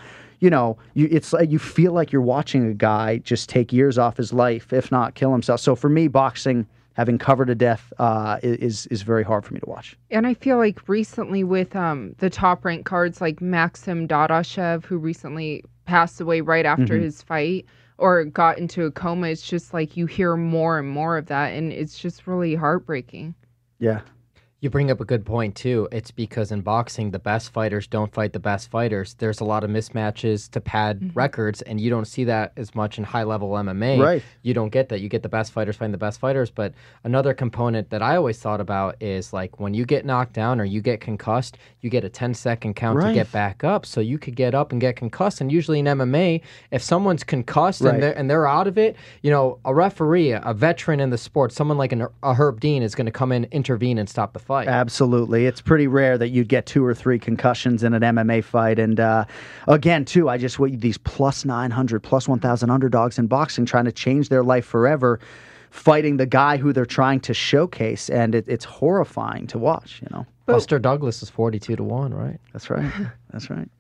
It's like you feel like you're watching a guy just take years off his life, if not kill himself. So for me, boxing, having covered a death, is very hard for me to watch.
And I feel like recently with the top ranked cards like Maxim Dadashev, who recently passed away right after his fight or got into a coma, it's just like you hear more and more of that, and it's just really heartbreaking.
Yeah.
You bring up a good point, too. It's because in boxing, the best fighters don't fight the best fighters. There's a lot of mismatches to pad records, and you don't see that as much in high-level MMA.
Right.
You don't get that. You get the best fighters fighting the best fighters. But another component that I always thought about is, like, when you get knocked down or you get concussed, you get a 10-second count to get back up. So you could get up and get concussed. And usually in MMA, if someone's concussed and they're out of it, a referee, a veteran in the sport, someone like a Herb Dean is going to come in, intervene, and stop the fight.
Absolutely. It's pretty rare that you'd get 2 or 3 concussions in an MMA fight. And again, too, these plus 900, plus 1,000 underdogs in boxing trying to change their life forever, fighting the guy who they're trying to showcase. And it's horrifying to watch,
Buster Douglas is 42-1, right?
That's right. That's right.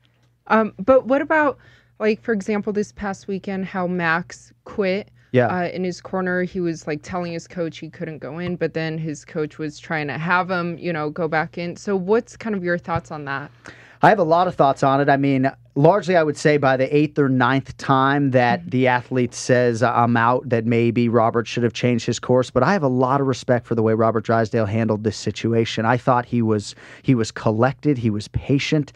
But what about, like, for example, this past weekend, how Max quit?
Yeah.
In his corner, he was like telling his coach he couldn't go in, but then his coach was trying to have him, go back in. So what's kind of your thoughts on that?
I have a lot of thoughts on it. I mean, largely I would say by the 8th or 9th time that the athlete says I'm out, that maybe Robert should have changed his course. But I have a lot of respect for the way Robert Drysdale handled this situation. I thought he was collected. He was patient.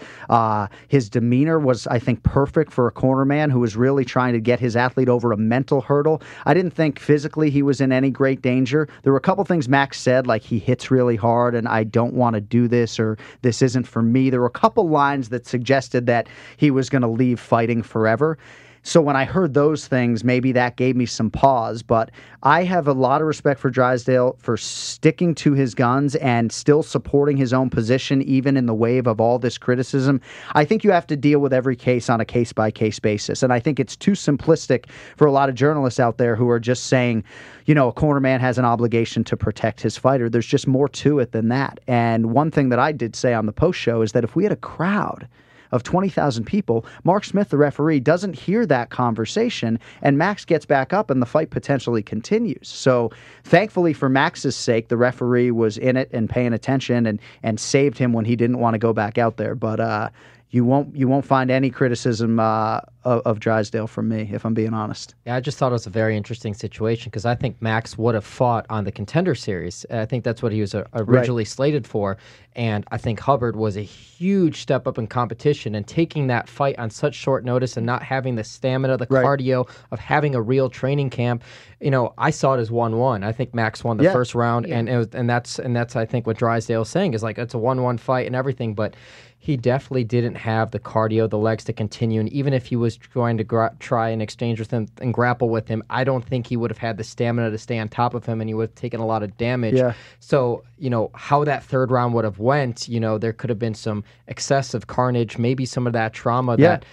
His demeanor was, I think, perfect for a corner man who was really trying to get his athlete over a mental hurdle. I didn't think physically he was in any great danger. There were a couple things Max said, like he hits really hard and I don't want to do this, or this isn't for me. There were a couple lines that suggested that he was going to leave fighting forever. So when I heard those things, maybe that gave me some pause. But I have a lot of respect for Drysdale for sticking to his guns and still supporting his own position, even in the wave of all this criticism. I think you have to deal with every case on a case-by-case basis. And I think it's too simplistic for a lot of journalists out there who are just saying, a cornerman has an obligation to protect his fighter. There's just more to it than that. And one thing that I did say on the post show is that if we had a crowd of 20,000 people, Mark Smith, the referee, doesn't hear that conversation, and Max gets back up and the fight potentially continues. So thankfully for Max's sake, the referee was in it and paying attention and saved him when he didn't want to go back out there. But you won't find any criticism of Drysdale from me, if I'm being honest.
Yeah, I just thought it was a very interesting situation because I think Max would have fought on the Contender Series. I think that's what he was originally slated for, and I think Hubbard was a huge step up in competition, and taking that fight on such short notice and not having the stamina, the cardio of having a real training camp. I saw it as 1-1. I think Max won the first round, and that's I think what Drysdale's saying is like it's a 1-1 fight and everything, but he definitely didn't have the cardio, the legs to continue. And even if he was going to try and exchange with him and grapple with him, I don't think he would have had the stamina to stay on top of him, and he would have taken a lot of damage. Yeah. So, how that third round would have went, there could have been some excessive carnage, maybe some of that trauma that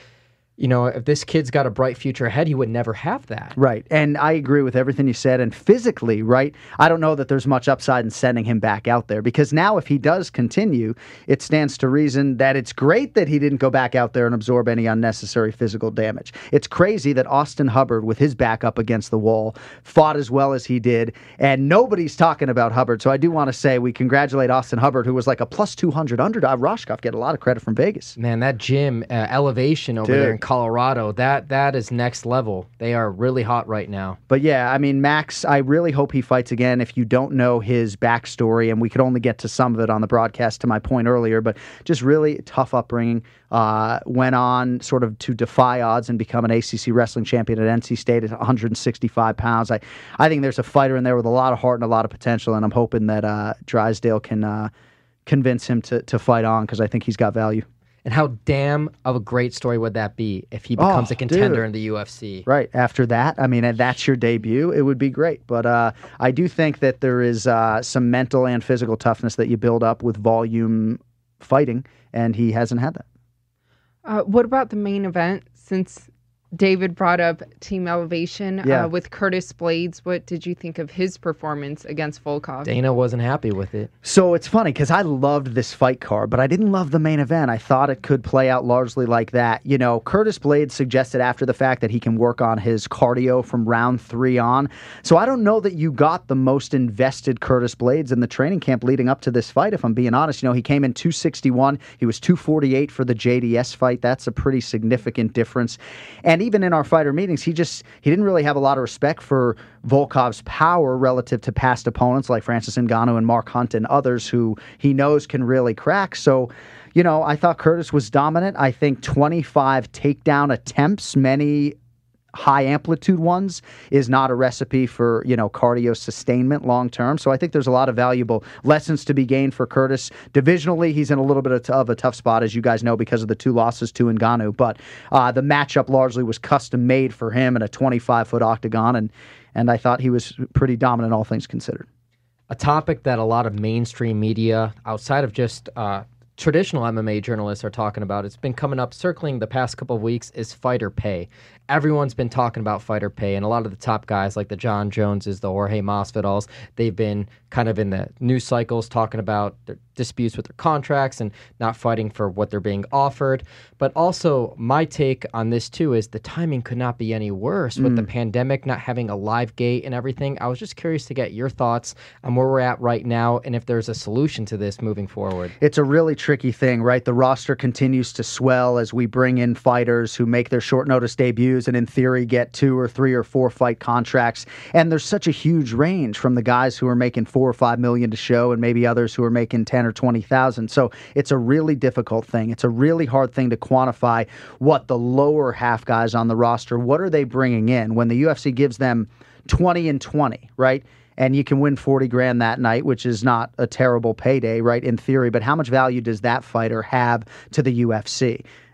if this kid's got a bright future ahead, he would never have that.
Right. And I agree with everything you said. And physically, right, I don't know that there's much upside in sending him back out there, because now if he does continue, it stands to reason that it's great that he didn't go back out there and absorb any unnecessary physical damage. It's crazy that Austin Hubbard, with his back up against the wall, fought as well as he did. And nobody's talking about Hubbard. So I do want to say we congratulate Austin Hubbard, who was like a plus 200 underdog. Roshkov get a lot of credit from Vegas.
Man, that gym elevation over there in Colorado, that is next level. They are really hot right now.
But yeah, I mean, Max, I really hope he fights again. If you don't know his backstory, and we could only get to some of it on the broadcast to my point earlier, but just really tough upbringing, went on sort of to defy odds and become an ACC wrestling champion at NC State at 165 pounds. I think there's a fighter in there with a lot of heart and a lot of potential, and I'm hoping that Drysdale can convince him to fight on, because I think he's got value.
And how damn of a great story would that be if he becomes a contender in the UFC?
Right. After that, I mean, that's your debut. It would be great. But I do think that there is some mental and physical toughness that you build up with volume fighting, and he hasn't had that.
What about the main event? Since David brought up Team Elevation with Curtis Blades, what did you think of his performance against Volkov?
Dana wasn't happy with it.
So it's funny because I loved this fight card, but I didn't love the main event. I thought it could play out largely like that. Curtis Blades suggested after the fact that he can work on his cardio from round 3 on. So I don't know that you got the most invested Curtis Blades in the training camp leading up to this fight, if I'm being honest. He came in 261. He was 248 for the JDS fight. That's a pretty significant difference. And even in our fighter meetings, he didn't really have a lot of respect for Volkov's power relative to past opponents like Francis Ngannou and Mark Hunt and others who he knows can really crack. So, I thought Curtis was dominant. I think 25 takedown attempts, many high amplitude ones, is not a recipe for, cardio sustainment long term. So I think there's a lot of valuable lessons to be gained for Curtis. Divisionally, he's in a little bit of a tough spot, as you guys know, because of the 2 losses to Ngannou. But the matchup largely was custom made for him in a 25-foot octagon, and I thought he was pretty dominant, all things considered.
A topic that a lot of mainstream media, outside of just traditional MMA journalists, are talking about, it's been coming up, circling the past couple of weeks, is fighter pay. Everyone's been talking about fighter pay, and a lot of the top guys like the John Joneses, the Jorge Masvidals, they've been kind of in the news cycles talking about their disputes with their contracts and not fighting for what they're being offered. But also, my take on this too is the timing could not be any worse with the pandemic, not having a live gate and everything. I was just curious to get your thoughts on where we're at right now and if there's a solution to this moving forward.
It's a really tricky thing, right? The roster continues to swell as we bring in fighters who make their short notice debuts and in theory get 2 or 3 or 4 fight contracts. And there's such a huge range from the guys who are making $4 or $5 million to show and maybe others who are making 10 or 20,000. So it's a really difficult thing. It's a really hard thing to quantify what the lower half guys on the roster, what are they bringing in when the UFC gives them 20 and 20, right? And you can win $40,000 that night, which is not a terrible payday, right, in theory. But how much value does that fighter have to the UFC?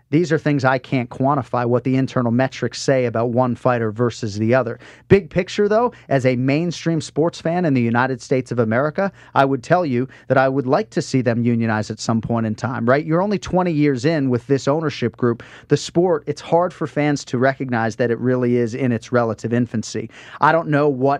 these are things I can't quantify what the internal metrics say about one fighter versus the other. Big picture, though, as a mainstream sports fan in the United States of America, I would tell you that I would like to see them unionize at some point in time, right? You're only 20 years in with this ownership group. The sport, it's hard for fans to recognize that it really is in its relative infancy. I don't know what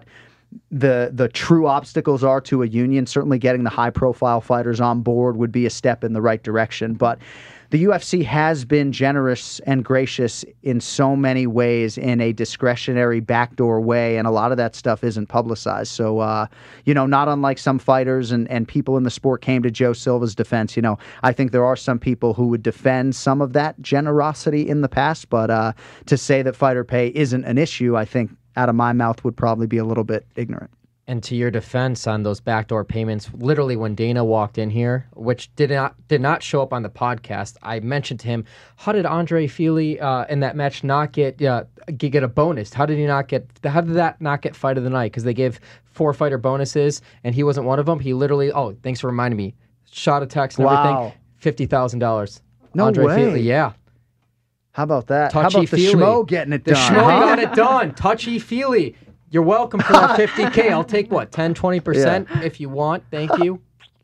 the true obstacles are to a union. Certainly getting the high-profile fighters on board would be a step in the right direction, but the UFC has been generous and gracious in so many ways in a discretionary backdoor way, and a lot of that stuff isn't publicized. So, not unlike some fighters and people in the sport came to Joe Silva's defense, I think there are some people who would defend some of that generosity in the past, but to say that fighter pay isn't an issue, I think out of my mouth would probably be a little bit ignorant.
And to your defense on those backdoor payments, literally when Dana walked in here, which did not show up on the podcast, I mentioned to him, how did Andre Fili in that match not get a bonus? How did that not get fight of the night? Because they gave 4 fighter bonuses and he wasn't one of them. He literally, thanks for reminding me, shot a text and everything, $50,000.
No
Andre
way.
Fili, yeah.
How about that?
Touchy
How about the
Feely.
Schmo getting it
The
done?
Schmo got it done. Touchy Feely. You're welcome for that $50K. I'll take 10, 20% if you want. Thank you.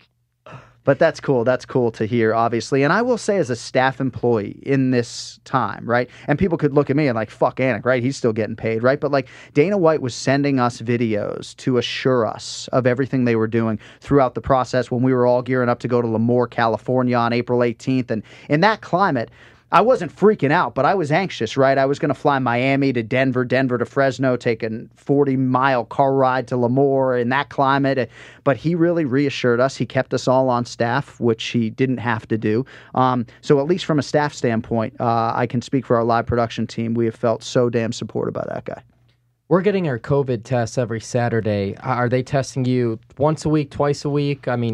But that's cool. That's cool to hear, obviously. And I will say, as a staff employee in this time, right? And people could look at me and like, fuck Anik, right? He's still getting paid, right? But like, Dana White was sending us videos to assure us of everything they were doing throughout the process when we were all gearing up to go to Lemoore, California on April 18th. And in that climate, I wasn't freaking out, but I was anxious, right? I was going to fly Miami to Denver, Denver to Fresno, take a 40-mile car ride to Lemoore in that climate. But he really reassured us. He kept us all on staff, which he didn't have to do. So at least from a staff standpoint, I can speak for our live production team. We have felt so damn supported by that guy.
We're getting our COVID tests every Saturday. Are they testing you once a week, twice a week? I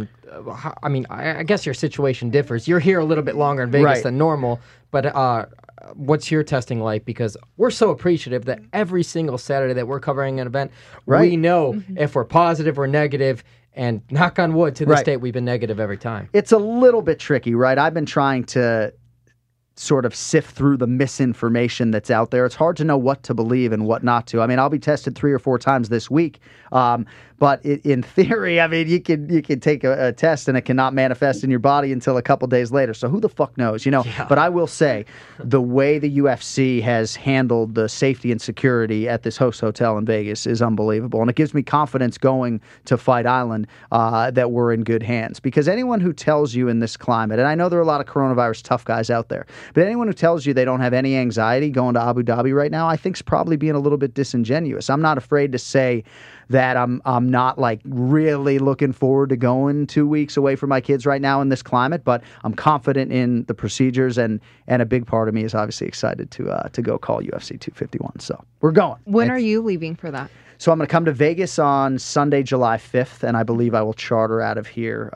guess your situation differs. You're here a little bit longer in Vegas than normal, but what's your testing like? Because we're so appreciative that every single Saturday that we're covering an event, we know if we're positive or negative, and knock on wood, to this date, we've been negative every time.
It's a little bit tricky, right? I've been trying to sort of sift through the misinformation that's out there. It's hard to know what to believe and what not to. I mean, I'll be tested 3 or 4 times this week. But in theory, I mean, you can take a test and it cannot manifest in your body until a couple days later. So who the fuck knows, Yeah. But I will say, the way the UFC has handled the safety and security at this host hotel in Vegas is unbelievable. And it gives me confidence going to Fight Island that we're in good hands. Because anyone who tells you in this climate, and I know there are a lot of coronavirus tough guys out there, but anyone who tells you they don't have any anxiety going to Abu Dhabi right now, I think is probably being a little bit disingenuous. I'm not afraid to say that I'm not like really looking forward to going 2 weeks away from my kids right now in this climate, but I'm confident in the procedures, and a big part of me is obviously excited to go call UFC 251. So we're going.
When are you leaving for that?
So I'm going to come to Vegas on Sunday, July 5th, and I believe I will charter out of here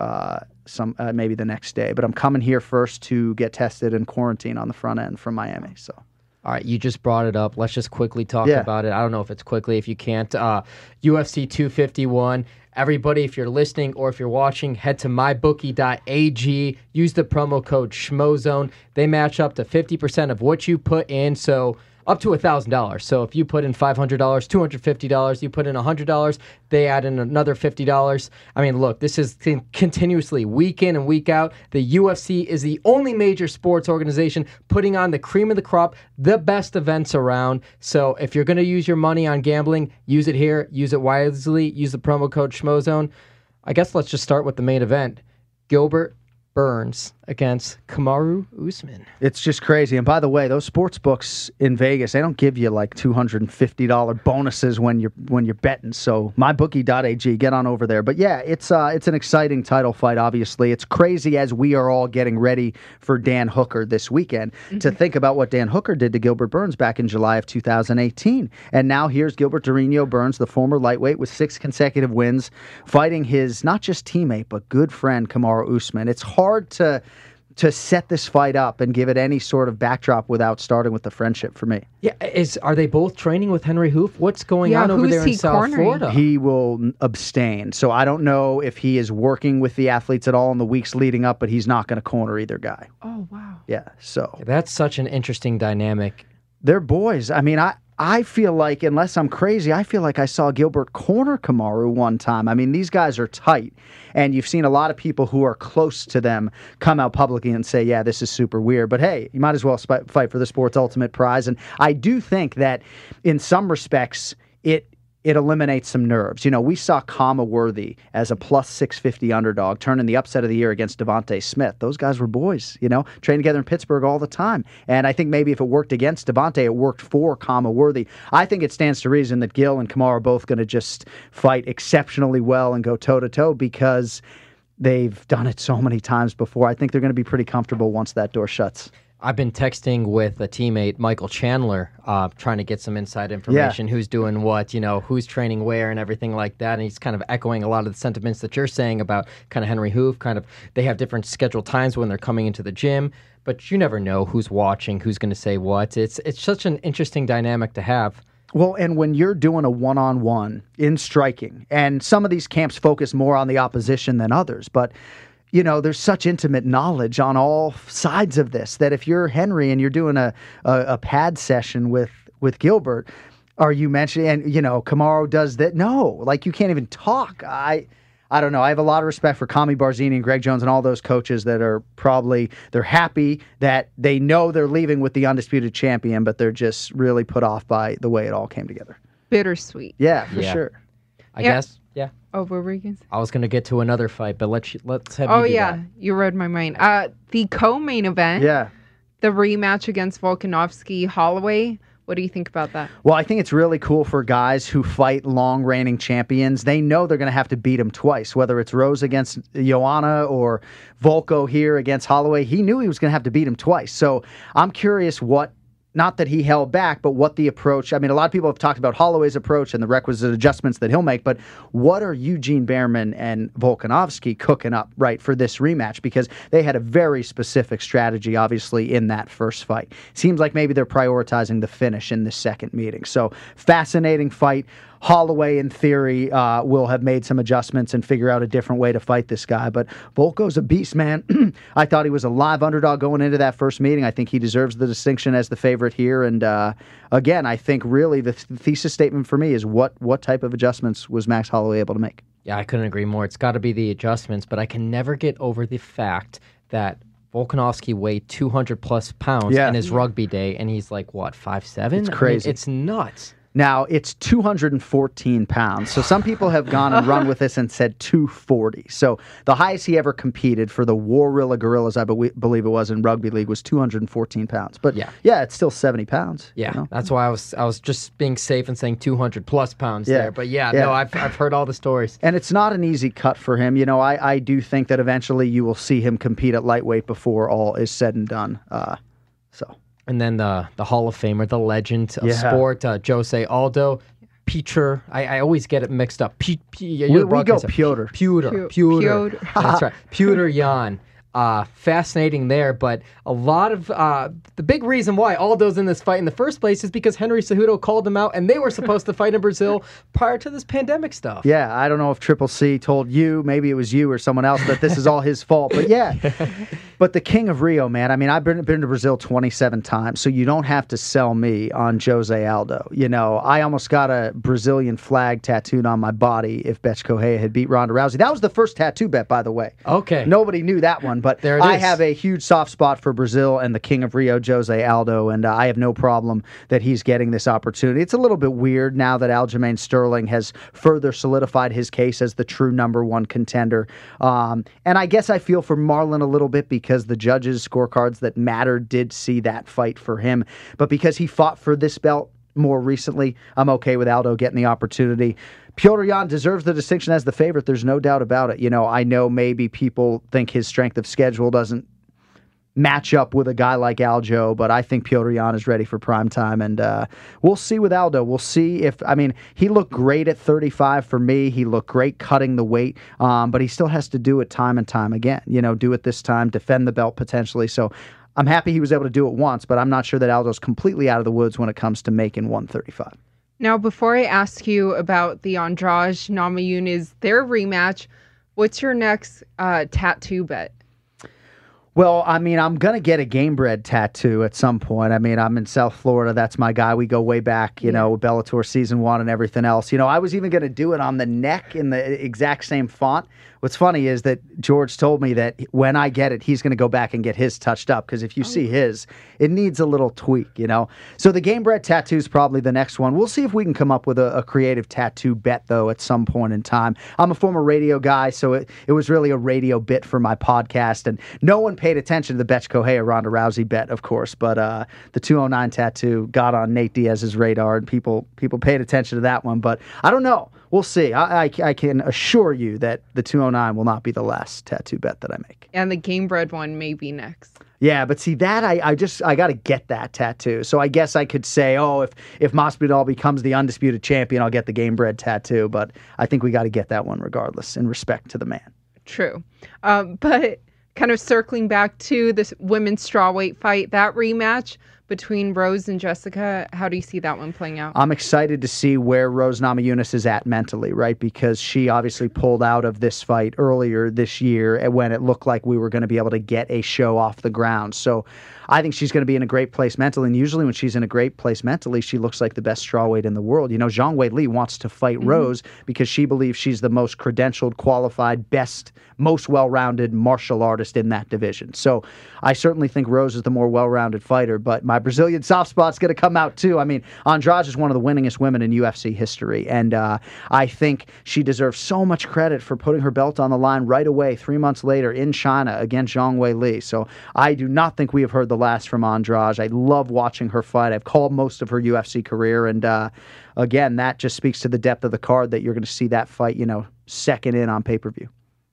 maybe the next day. But I'm coming here first to get tested and quarantine on the front end from Miami. So.
All right, you just brought it up. Let's just quickly talk about it. I don't know if it's quickly. If you can't, UFC 251. Everybody, if you're listening or if you're watching, head to mybookie.ag. Use the promo code SCHMOZONE. They match up to 50% of what you put in, so up to $1,000. So if you put in $500, $250, you put in $100, they add in another $50. I mean, look, this is continuously week in and week out. The UFC is the only major sports organization putting on the cream of the crop, the best events around. So if you're going to use your money on gambling, use it here, use it wisely, use the promo code SCHMOZONE. I guess let's just start with the main event. Gilbert Burns against Kamaru Usman.
It's just crazy. And by the way, those sports books in Vegas, they don't give you like $250 bonuses when you're betting. So mybookie.ag, get on over there. But yeah, it's an exciting title fight, obviously. It's crazy as we are all getting ready for Dan Hooker this weekend to think about what Dan Hooker did to Gilbert Burns back in July of 2018. And now here's Gilbert Durinho Burns, the former lightweight with 6 consecutive wins, fighting his not just teammate, but good friend Kamaru Usman. It's hard to to set this fight up and give it any sort of backdrop without starting with the friendship for me.
Yeah, are they both training with Henry Hoof? What's going on over there in South Florida?
He will abstain. So I don't know if he is working with the athletes at all in the weeks leading up, but he's not going to corner either guy.
Oh, wow.
Yeah, so.
That's such an interesting dynamic.
They're boys. I mean, I feel like, unless I'm crazy, I feel like I saw Gilbert corner Kamaru one time. I mean, these guys are tight, and you've seen a lot of people who are close to them come out publicly and say, yeah, this is super weird. But hey, you might as well fight for the sport's ultimate prize. And I do think that in some respects, it eliminates some nerves. You know, we saw Kama Worthy as a plus 650 underdog turning the upset of the year against Devontae Smith. Those guys were boys, you know, trained together in Pittsburgh all the time. And I think maybe if it worked against Devontae, it worked for Kama Worthy. I think it stands to reason that Gil and Kamaru are both going to just fight exceptionally well and go toe-to-toe because they've done it so many times before. I think they're going to be pretty comfortable once that door shuts.
I've been texting with a teammate, Michael Chandler, trying to get some inside information, who's doing what, you know, who's training where and everything like that. And he's kind of echoing a lot of the sentiments that you're saying about kind of Henry Hoof. Kind of, they have different scheduled times when they're coming into the gym, but you never know who's watching, who's going to say what. It's such an interesting dynamic to have.
Well, and when you're doing a one-on-one in striking, and some of these camps focus more on the opposition than others, but you know, there's such intimate knowledge on all sides of this that if you're Henry and you're doing a pad session with Gilbert, are you mentioning, and, you know, Kamaru does that? No, like you can't even talk. I don't know. I have a lot of respect for Kami Barzini and Greg Jones and all those coaches that are they're happy that they know they're leaving with the undisputed champion, but they're just really put off by the way it all came together.
Bittersweet.
Yeah, for sure.
I guess. Yeah.
Oh, what were you going to say?
I was going to get to another fight, but let's have
you
do that.
You read my mind. The co-main event.
Yeah.
The rematch against Volkanovski Holloway. What do you think about that?
Well, I think it's really cool for guys who fight long-reigning champions. They know they're going to have to beat him twice, whether it's Rose against Joanna or Volko here against Holloway. He knew he was going to have to beat him twice. So I'm curious not that he held back, but what the approach. I mean, a lot of people have talked about Holloway's approach and the requisite adjustments that he'll make, but what are Eugene Behrman and Volkanovski cooking up, right, for this rematch? Because they had a very specific strategy, obviously, in that first fight. Seems like maybe they're prioritizing the finish in this second meeting. So, fascinating fight. Holloway, in theory, will have made some adjustments and figure out a different way to fight this guy. But Volko's a beast, man. I thought he was a live underdog going into that first meeting. I think he deserves the distinction as the favorite here. And again, I think really the thesis statement for me is what type of adjustments was Max Holloway able to make?
Yeah, I couldn't agree more. It's got to be the adjustments, but I can never get over the fact that Volkanovski weighed 200-plus pounds in his rugby day, and he's like, what, 5'7"?
It's crazy.
I mean, it's nuts.
Now, it's 214 pounds. So some people have gone and run with this and said 240. So the highest he ever competed for the Warrilla Gorillas, I believe it was, in rugby league, was 214 pounds. But yeah, it's still 70 pounds.
Yeah,
you know?
That's why I was just being safe and saying 200-plus pounds there. But no, I've heard all the stories.
And it's not an easy cut for him. You know, I do think that eventually you will see him compete at lightweight before all is said and done.
And then the Hall of Famer, the legend of sport, Jose Aldo. Peter, I always get it mixed up.
We go Piotr.
Piotr. That's right. Piotr Jan. Fascinating there, but a lot of the big reason why Aldo's in this fight in the first place is because Henry Cejudo called them out, and they were supposed to fight in Brazil prior to this pandemic stuff.
Yeah, I don't know if Triple C told you, maybe it was you or someone else, that this is all his fault. But yeah, but the King of Rio, man. I mean, I've been to Brazil 27 times, so you don't have to sell me on Jose Aldo. You know, I almost got a Brazilian flag tattooed on my body if Bethe Correia had beat Ronda Rousey. That was the first tattoo bet, by the way.
Okay.
Nobody knew that one. But I have a huge soft spot for Brazil and the King of Rio, Jose Aldo, and I have no problem that he's getting this opportunity. It's a little bit weird now that Aljamain Sterling has further solidified his case as the true number one contender. And I guess I feel for Marlon a little bit because the judges' scorecards that matter did see that fight for him. But because he fought for this belt more recently, I'm okay with Aldo getting the opportunity. Piotr Jan deserves the distinction as the favorite. There's no doubt about it. You know, I know maybe people think his strength of schedule doesn't match up with a guy like Aljo, but I think Petr Yan is ready for prime time, and we'll see with Aldo. We'll see if, I mean, he looked great at 35 for me. He looked great cutting the weight, but he still has to do it time and time again. Do it this time, defend the belt potentially. So I'm happy he was able to do it once, but I'm not sure that Aldo's completely out of the woods when it comes to making 135.
Now, before I ask you about the Andrade Namajunas, their rematch, what's your next tattoo bet?
Well, I mean, I'm going to get a Gamebred tattoo at some point. I mean, I'm in South Florida. That's my guy. We go way back, with Bellator Season 1 and everything else. I was even going to do it on the neck in the exact same font. What's funny is that George told me that when I get it, he's going to go back and get his touched up, because if you see his, it needs a little tweak, So the Gamebred tattoo is probably the next one. We'll see if we can come up with a creative tattoo bet, though, at some point in time. I'm a former radio guy, so it was really a radio bit for my podcast, and no one paid attention to the Betch Kohea Ronda Rousey bet, of course, but the 209 tattoo got on Nate Diaz's radar, and people paid attention to that one, but I don't know. We'll see. I can assure you that the 209 will not be the last tattoo bet that I make.
And the Gamebred one may be next.
Yeah, but see that I got to get that tattoo. So I guess I could say, if Masvidal becomes the undisputed champion, I'll get the Gamebred tattoo. But I think we got to get that one regardless, in respect to the man.
True, but kind of circling back to this women's strawweight fight, that rematch between Rose and Jessica, how do you see that one playing out?
I'm excited to see where Rose Namajunas is at mentally, right? Because she obviously pulled out of this fight earlier this year when it looked like we were going to be able to get a show off the ground. So I think she's going to be in a great place mentally. And usually when she's in a great place mentally, she looks like the best strawweight in the world. Zhang Weili wants to fight Rose because she believes she's the most credentialed, qualified, best, most well-rounded martial artist in that division. So I certainly think Rose is the more well-rounded fighter, but my Brazilian soft spot's going to come out too. I mean, Andrade is one of the winningest women in UFC history, and I think she deserves so much credit for putting her belt on the line right away, 3 months later in China against Zhang Weili. So I do not think we have heard the last from Andrade. I love watching her fight. I've called most of her UFC career, and again, that just speaks to the depth of the card that you're going to see that fight, second in on pay-per-view.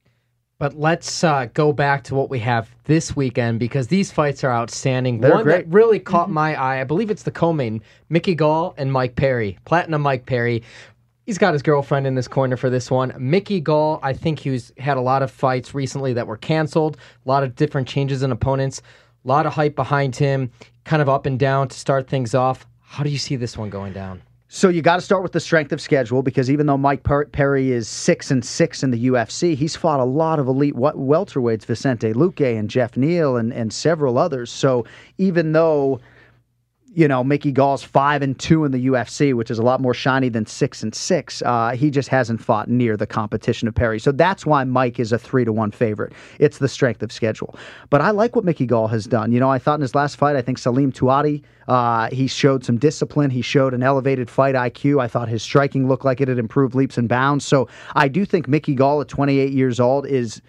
But let's go back to what we have this weekend, because these fights are outstanding.
They're
One
great.
that really caught my eye, I believe it's the co-main, Mickey Gall and Mike Perry. Platinum Mike Perry. He's got his girlfriend in this corner for this one. Mickey Gall, I think he's had a lot of fights recently that were canceled, a lot of different changes in opponents, a lot of hype behind him, kind of up and down to start things off. How do you see this one going down?
So you got to start with the strength of schedule, because even though Mike Perry is 6-6 in the UFC, he's fought a lot of elite welterweights, Vicente Luque and Jeff Neal and several others. So even though Mickey Gall's 5-2 in the UFC, which is a lot more shiny than 6-6. He just hasn't fought near the competition of Perry. So that's why Mike is a 3-1 favorite. It's the strength of schedule. But I like what Mickey Gall has done. I thought in his last fight, I think Salim Touati, he showed some discipline. He showed an elevated fight IQ. I thought his striking looked like it had improved leaps and bounds. So I do think Mickey Gall at 28 years old is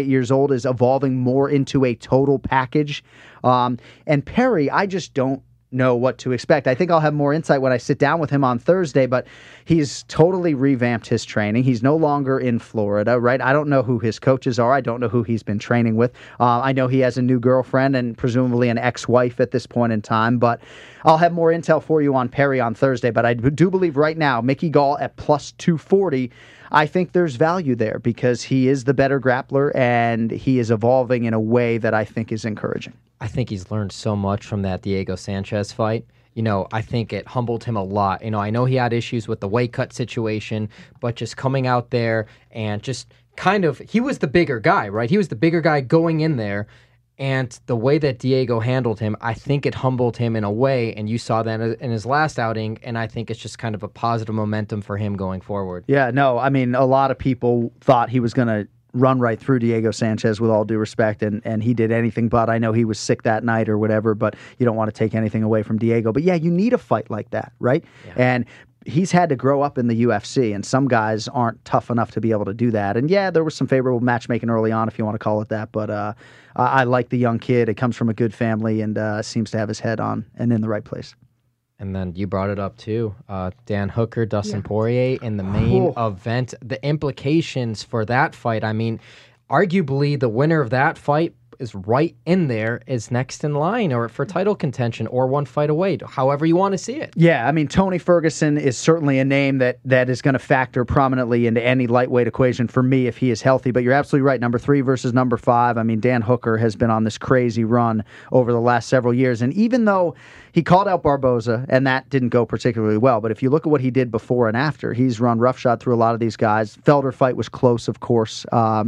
evolving more into a total package. And Perry, I just don't know what to expect. I think I'll have more insight when I sit down with him on Thursday, but he's totally revamped his training. He's no longer in Florida, right? I don't know who his coaches are. I don't know who he's been training with. I know he has a new girlfriend and presumably an ex-wife at this point in time, but I'll have more intel for you on Perry on Thursday. But I do believe right now, Mickey Gall at plus 240, I think there's value there because he is the better grappler and he is evolving in a way that I think is encouraging.
I think he's learned so much from that Diego Sanchez fight. I think it humbled him a lot. I know he had issues with the weight cut situation, but just coming out there and just he was the bigger guy, right? He was the bigger guy going in there. And the way that Diego handled him, I think it humbled him in a way, and you saw that in his last outing, and I think it's just kind of a positive momentum for him going forward.
Yeah, no, I mean, a lot of people thought he was going to run right through Diego Sanchez, with all due respect, and he did anything but. I know he was sick that night or whatever, but you don't want to take anything away from Diego. But yeah, you need a fight like that, right? Yeah. And he's had to grow up in the UFC, and some guys aren't tough enough to be able to do that. And yeah, there was some favorable matchmaking early on, if you want to call it that, but I like the young kid. It comes from a good family and seems to have his head on and in the right place.
And then you brought it up too, Dan Hooker, Dustin Poirier in the main event. The implications for that fight, I mean, arguably the winner of that fight is right in there, is next in line or for title contention or one fight away, however you want to see it.
Yeah, I mean, Tony Ferguson is certainly a name that is going to factor prominently into any lightweight equation for me if he is healthy. But you're absolutely right. Number 3 versus number 5. I mean, Dan Hooker has been on this crazy run over the last several years. And even though he called out Barboza, and that didn't go particularly well, but if you look at what he did before and after, he's run roughshod through a lot of these guys. Felder fight was close, of course.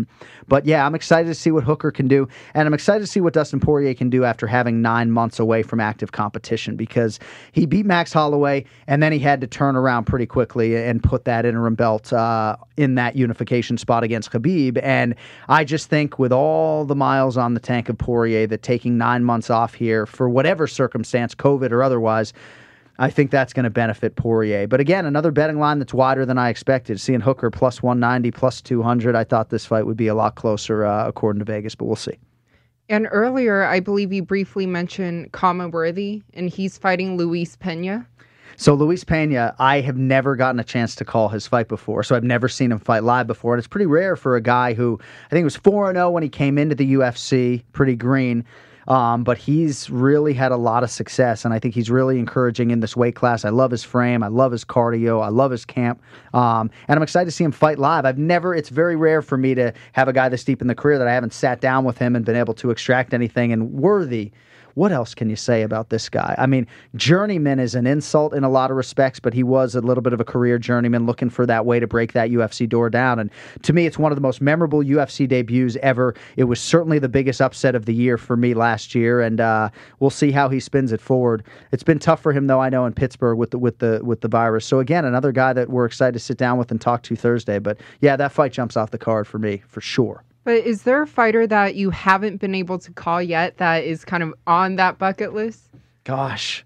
But yeah, I'm excited to see what Hooker can do, and I'm excited to see what Dustin Poirier can do after having 9 months away from active competition, because he beat Max Holloway, and then he had to turn around pretty quickly and put that interim belt in that unification spot against Khabib. And I just think with all the miles on the tank of Poirier, that taking 9 months off here for whatever circumstance, COVID or otherwise, I think that's going to benefit Poirier. But again, another betting line that's wider than I expected. Seeing Hooker plus 190, plus 200, I thought this fight would be a lot closer according to Vegas, but we'll see.
And earlier, I believe you briefly mentioned Kama Worthy, and he's fighting Luis Pena.
So Luis Pena, I have never gotten a chance to call his fight before, so I've never seen him fight live before. And it's pretty rare for a guy who, I think it was 4-0 when he came into the UFC, pretty green. But he's really had a lot of success, and I think he's really encouraging in this weight class. I love his frame. I love his cardio. I love his camp. And I'm excited to see him fight live. It's very rare for me to have a guy this deep in the career that I haven't sat down with him and been able to extract anything. And Worthy, what else can you say about this guy? I mean, journeyman is an insult in a lot of respects, but he was a little bit of a career journeyman looking for that way to break that UFC door down. And to me, it's one of the most memorable UFC debuts ever. It was certainly the biggest upset of the year for me last year, and we'll see how he spins it forward. It's been tough for him, though, I know, in Pittsburgh with the virus. So again, another guy that we're excited to sit down with and talk to Thursday. But yeah, that fight jumps off the card for me, for sure.
But is there a fighter that you haven't been able to call yet that is kind of on that bucket list?
Gosh.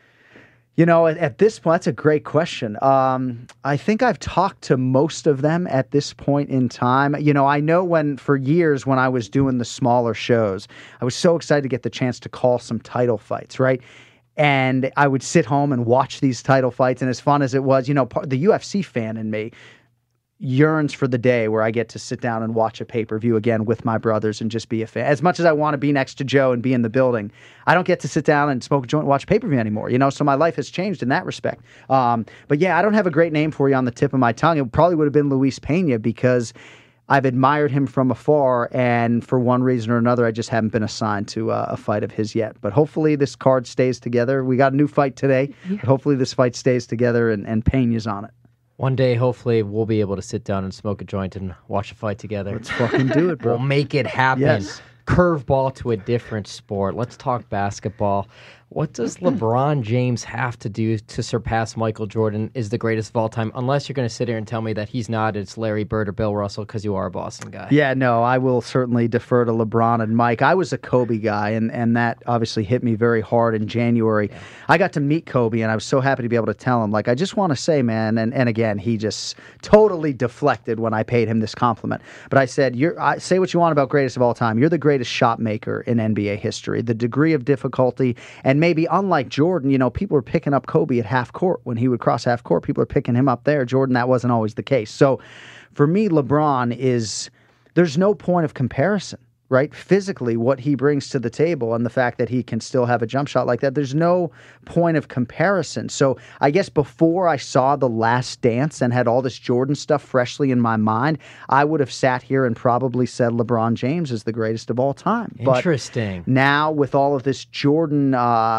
At this point, that's a great question. I think I've talked to most of them at this point in time. I know for years when I was doing the smaller shows, I was so excited to get the chance to call some title fights, right? And I would sit home and watch these title fights. And as fun as it was, the UFC fan in me yearns for the day where I get to sit down and watch a pay-per-view again with my brothers and just be a fan. As much as I want to be next to Joe and be in the building, I don't get to sit down and smoke a joint and watch pay-per-view anymore, so my life has changed in that respect. But yeah, I don't have a great name for you on the tip of my tongue. It probably would have been Luis Pena, because I've admired him from afar, and for one reason or another, I just haven't been assigned to a fight of his yet. But hopefully this card stays together. We got a new fight today, but hopefully this fight stays together and Pena's on it.
One day, hopefully, we'll be able to sit down and smoke a joint and watch a fight together.
Let's fucking do it, bro.
We'll make it happen.
Yes.
Curveball to a different sport. Let's talk basketball. What does LeBron James have to do to surpass Michael Jordan is the greatest of all time? Unless you're going to sit here and tell me that he's not, it's Larry Bird or Bill Russell, because you are a Boston guy.
Yeah, no, I will certainly defer to LeBron and Mike. I was a Kobe guy, and that obviously hit me very hard in January. Yeah. I got to meet Kobe, and I was so happy to be able to tell him, I just want to say, man, and again, he just totally deflected when I paid him this compliment. But I said, say what you want about greatest of all time. You're the greatest shot maker in NBA history. The degree of difficulty, and maybe unlike Jordan, people were picking up Kobe at half court. When he would cross half court, people are picking him up there. Jordan, that wasn't always the case. So for me, LeBron there's no point of comparison, right? Physically, what he brings to the table and the fact that he can still have a jump shot like that, there's no point of comparison. So I guess before I saw The Last Dance and had all this Jordan stuff freshly in my mind, I would have sat here and probably said LeBron James is the greatest of all time.
Interesting.
But now with all of this Jordan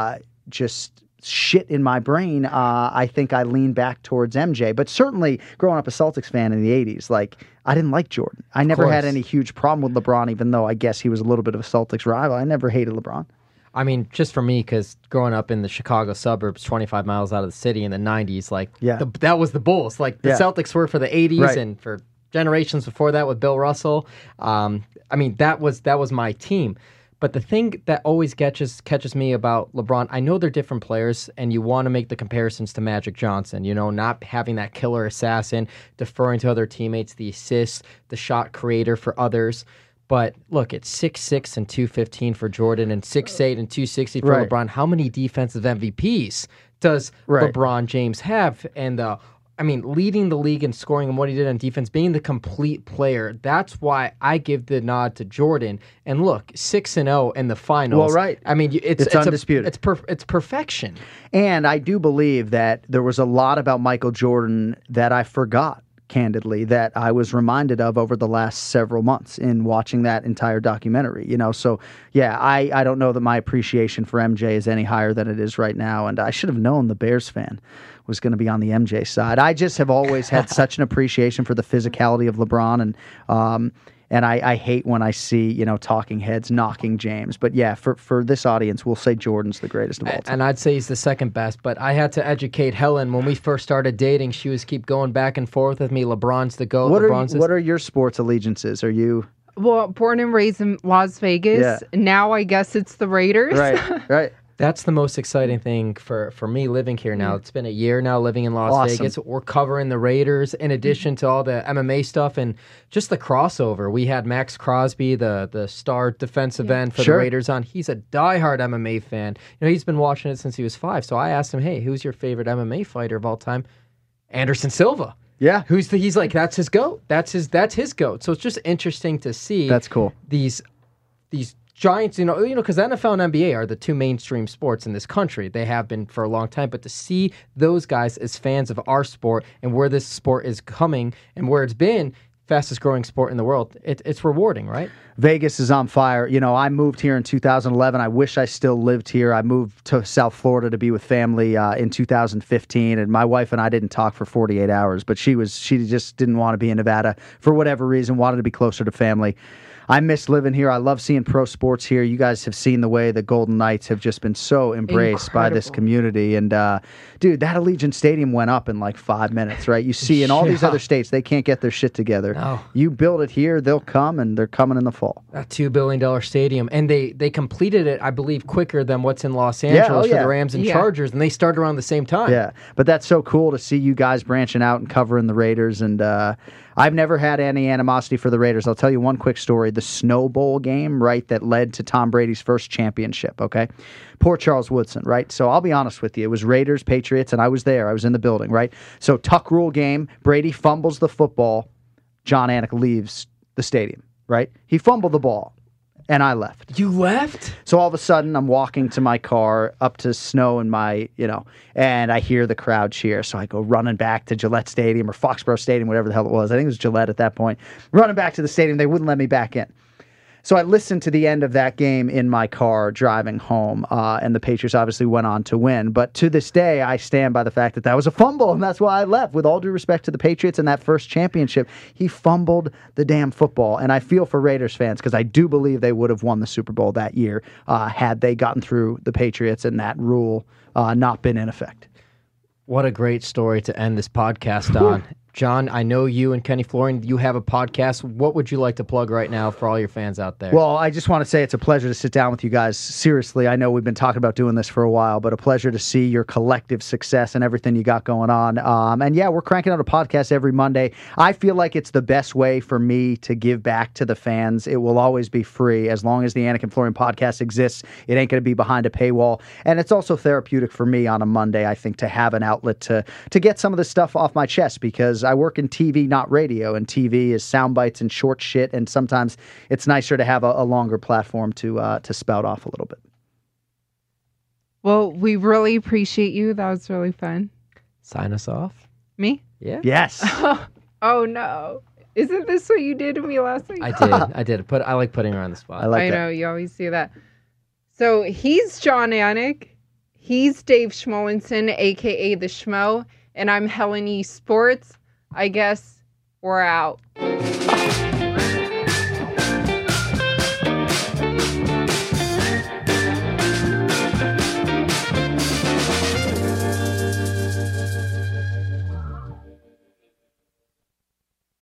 just shit in my brain, I think I lean back towards MJ. But certainly, growing up a Celtics fan in the 80s, I didn't like Jordan. I never had any huge problem with LeBron, even though I guess he was a little bit of a Celtics rival. I never hated LeBron.
I mean, just for me, because growing up in the Chicago suburbs, 25 miles out of the city in the 90s, that was the Bulls. The Celtics were for the 80s, right, and for generations before that with Bill Russell. I mean, that was my team. But the thing that always catches me about LeBron, I know they're different players, and you want to make the comparisons to Magic Johnson, not having that killer assassin, deferring to other teammates, the assists, the shot creator for others. But look, it's 6'6" and 215 for Jordan and 6'8" and 260 for LeBron. How many defensive MVPs does LeBron James have? And I mean, leading the league in scoring and what he did on defense, being the complete player. That's why I give the nod to Jordan. And look, 6-0 in the finals.
Well, right.
I mean, it's
undisputed.
It's perfection.
And I do believe that there was a lot about Michael Jordan that I forgot, candidly, that I was reminded of over the last several months in watching that entire documentary. So yeah, I don't know that my appreciation for MJ is any higher than it is right now, and I should have known the Bears fan was going to be on the MJ side. I just have always had such an appreciation for the physicality of LeBron, and I hate when I see, talking heads knocking James. But yeah, for this audience, we'll say Jordan's the greatest of all time.
And I'd say he's the second best, but I had to educate Helen. When we first started dating, she was keep going back and forth with me. LeBron's the GOAT.
What are your sports allegiances? Are you...
Well, born and raised in Las Vegas.
Yeah.
Now I guess it's the Raiders.
Right.
That's the most exciting thing for me living here now. It's been a year now living in Las
Awesome.
Vegas. We're covering the Raiders in addition to all the MMA stuff and just the crossover. We had Max Crosby, the star defensive end for the Raiders on. He's a diehard MMA fan. He's been watching it since he was 5. So I asked him, hey, who's your favorite MMA fighter of all time? Anderson Silva.
Yeah.
He's like, that's his GOAT. That's his GOAT. So it's just interesting to see.
That's cool.
These giants, because NFL and NBA are the two mainstream sports in this country. They have been for a long time. But to see those guys as fans of our sport and where this sport is coming and where it's been, fastest growing sport in the world, it's rewarding, right?
Vegas is on fire. I moved here in 2011. I wish I still lived here. I moved to South Florida to be with family in 2015, and my wife and I didn't talk for 48 hours, but she just didn't want to be in Nevada for whatever reason, wanted to be closer to family. I miss living here. I love seeing pro sports here. You guys have seen the way the Golden Knights have just been so embraced by this community. And, dude, that Allegiant Stadium went up in like 5 minutes, right? You see in all these other states, they can't get their shit together.
No.
You build it here, they'll come, and they're coming in the fall.
A $2 billion stadium. And they completed it, I believe, quicker than what's in Los Angeles for the Rams and Chargers. And they started around the same time.
Yeah, but that's so cool to see you guys branching out and covering the Raiders. And I've never had any animosity for the Raiders. I'll tell you one quick story. The Snow Bowl game, right, that led to Tom Brady's first championship, okay? Poor Charles Woodson, right? So I'll be honest with you. It was Raiders, Patriots, and I was there. I was in the building, right? So tuck rule game, Brady fumbles the football. John Anik leaves the stadium, right? He fumbled the ball, and I left.
You left?
So all of a sudden, I'm walking to my car up to snow in my, and I hear the crowd cheer. So I go running back to Gillette Stadium or Foxborough Stadium, whatever the hell it was. I think it was Gillette at that point. Running back to the stadium. They wouldn't let me back in. So I listened to the end of that game in my car driving home, and the Patriots obviously went on to win. But to this day, I stand by the fact that was a fumble, and that's why I left. With all due respect to the Patriots and that first championship, he fumbled the damn football. And I feel for Raiders fans because I do believe they would have won the Super Bowl that year had they gotten through the Patriots and that rule not been in effect.
What a great story to end this podcast on. John, I know you and Kenny Florian, you have a podcast. What would you like to plug right now for all your fans out there?
Well, I just want to say it's a pleasure to sit down with you guys. Seriously, I know we've been talking about doing this for a while, but a pleasure to see your collective success and everything you got going on. And yeah, we're cranking out a podcast every Monday. I feel like it's the best way for me to give back to the fans. It will always be free. As long as the Anik and Florian podcast exists, it ain't going to be behind a paywall. And it's also therapeutic for me on a Monday, I think, to have an outlet to get some of this stuff off my chest, because I work in TV, not radio, and TV is sound bites and short shit, and sometimes it's nicer to have a longer platform to spout off a little bit.
Well, we really appreciate you. That was really fun.
Sign us off.
Me?
Yeah.
Yes.
Oh, no. Isn't this what you did to me last week?
I did. I like putting her on the spot.
I know, you always do that. So he's John Anik. He's Dave Schmolenson, a.k.a. The Schmo. And I'm Helen E. Sports. I guess we're out.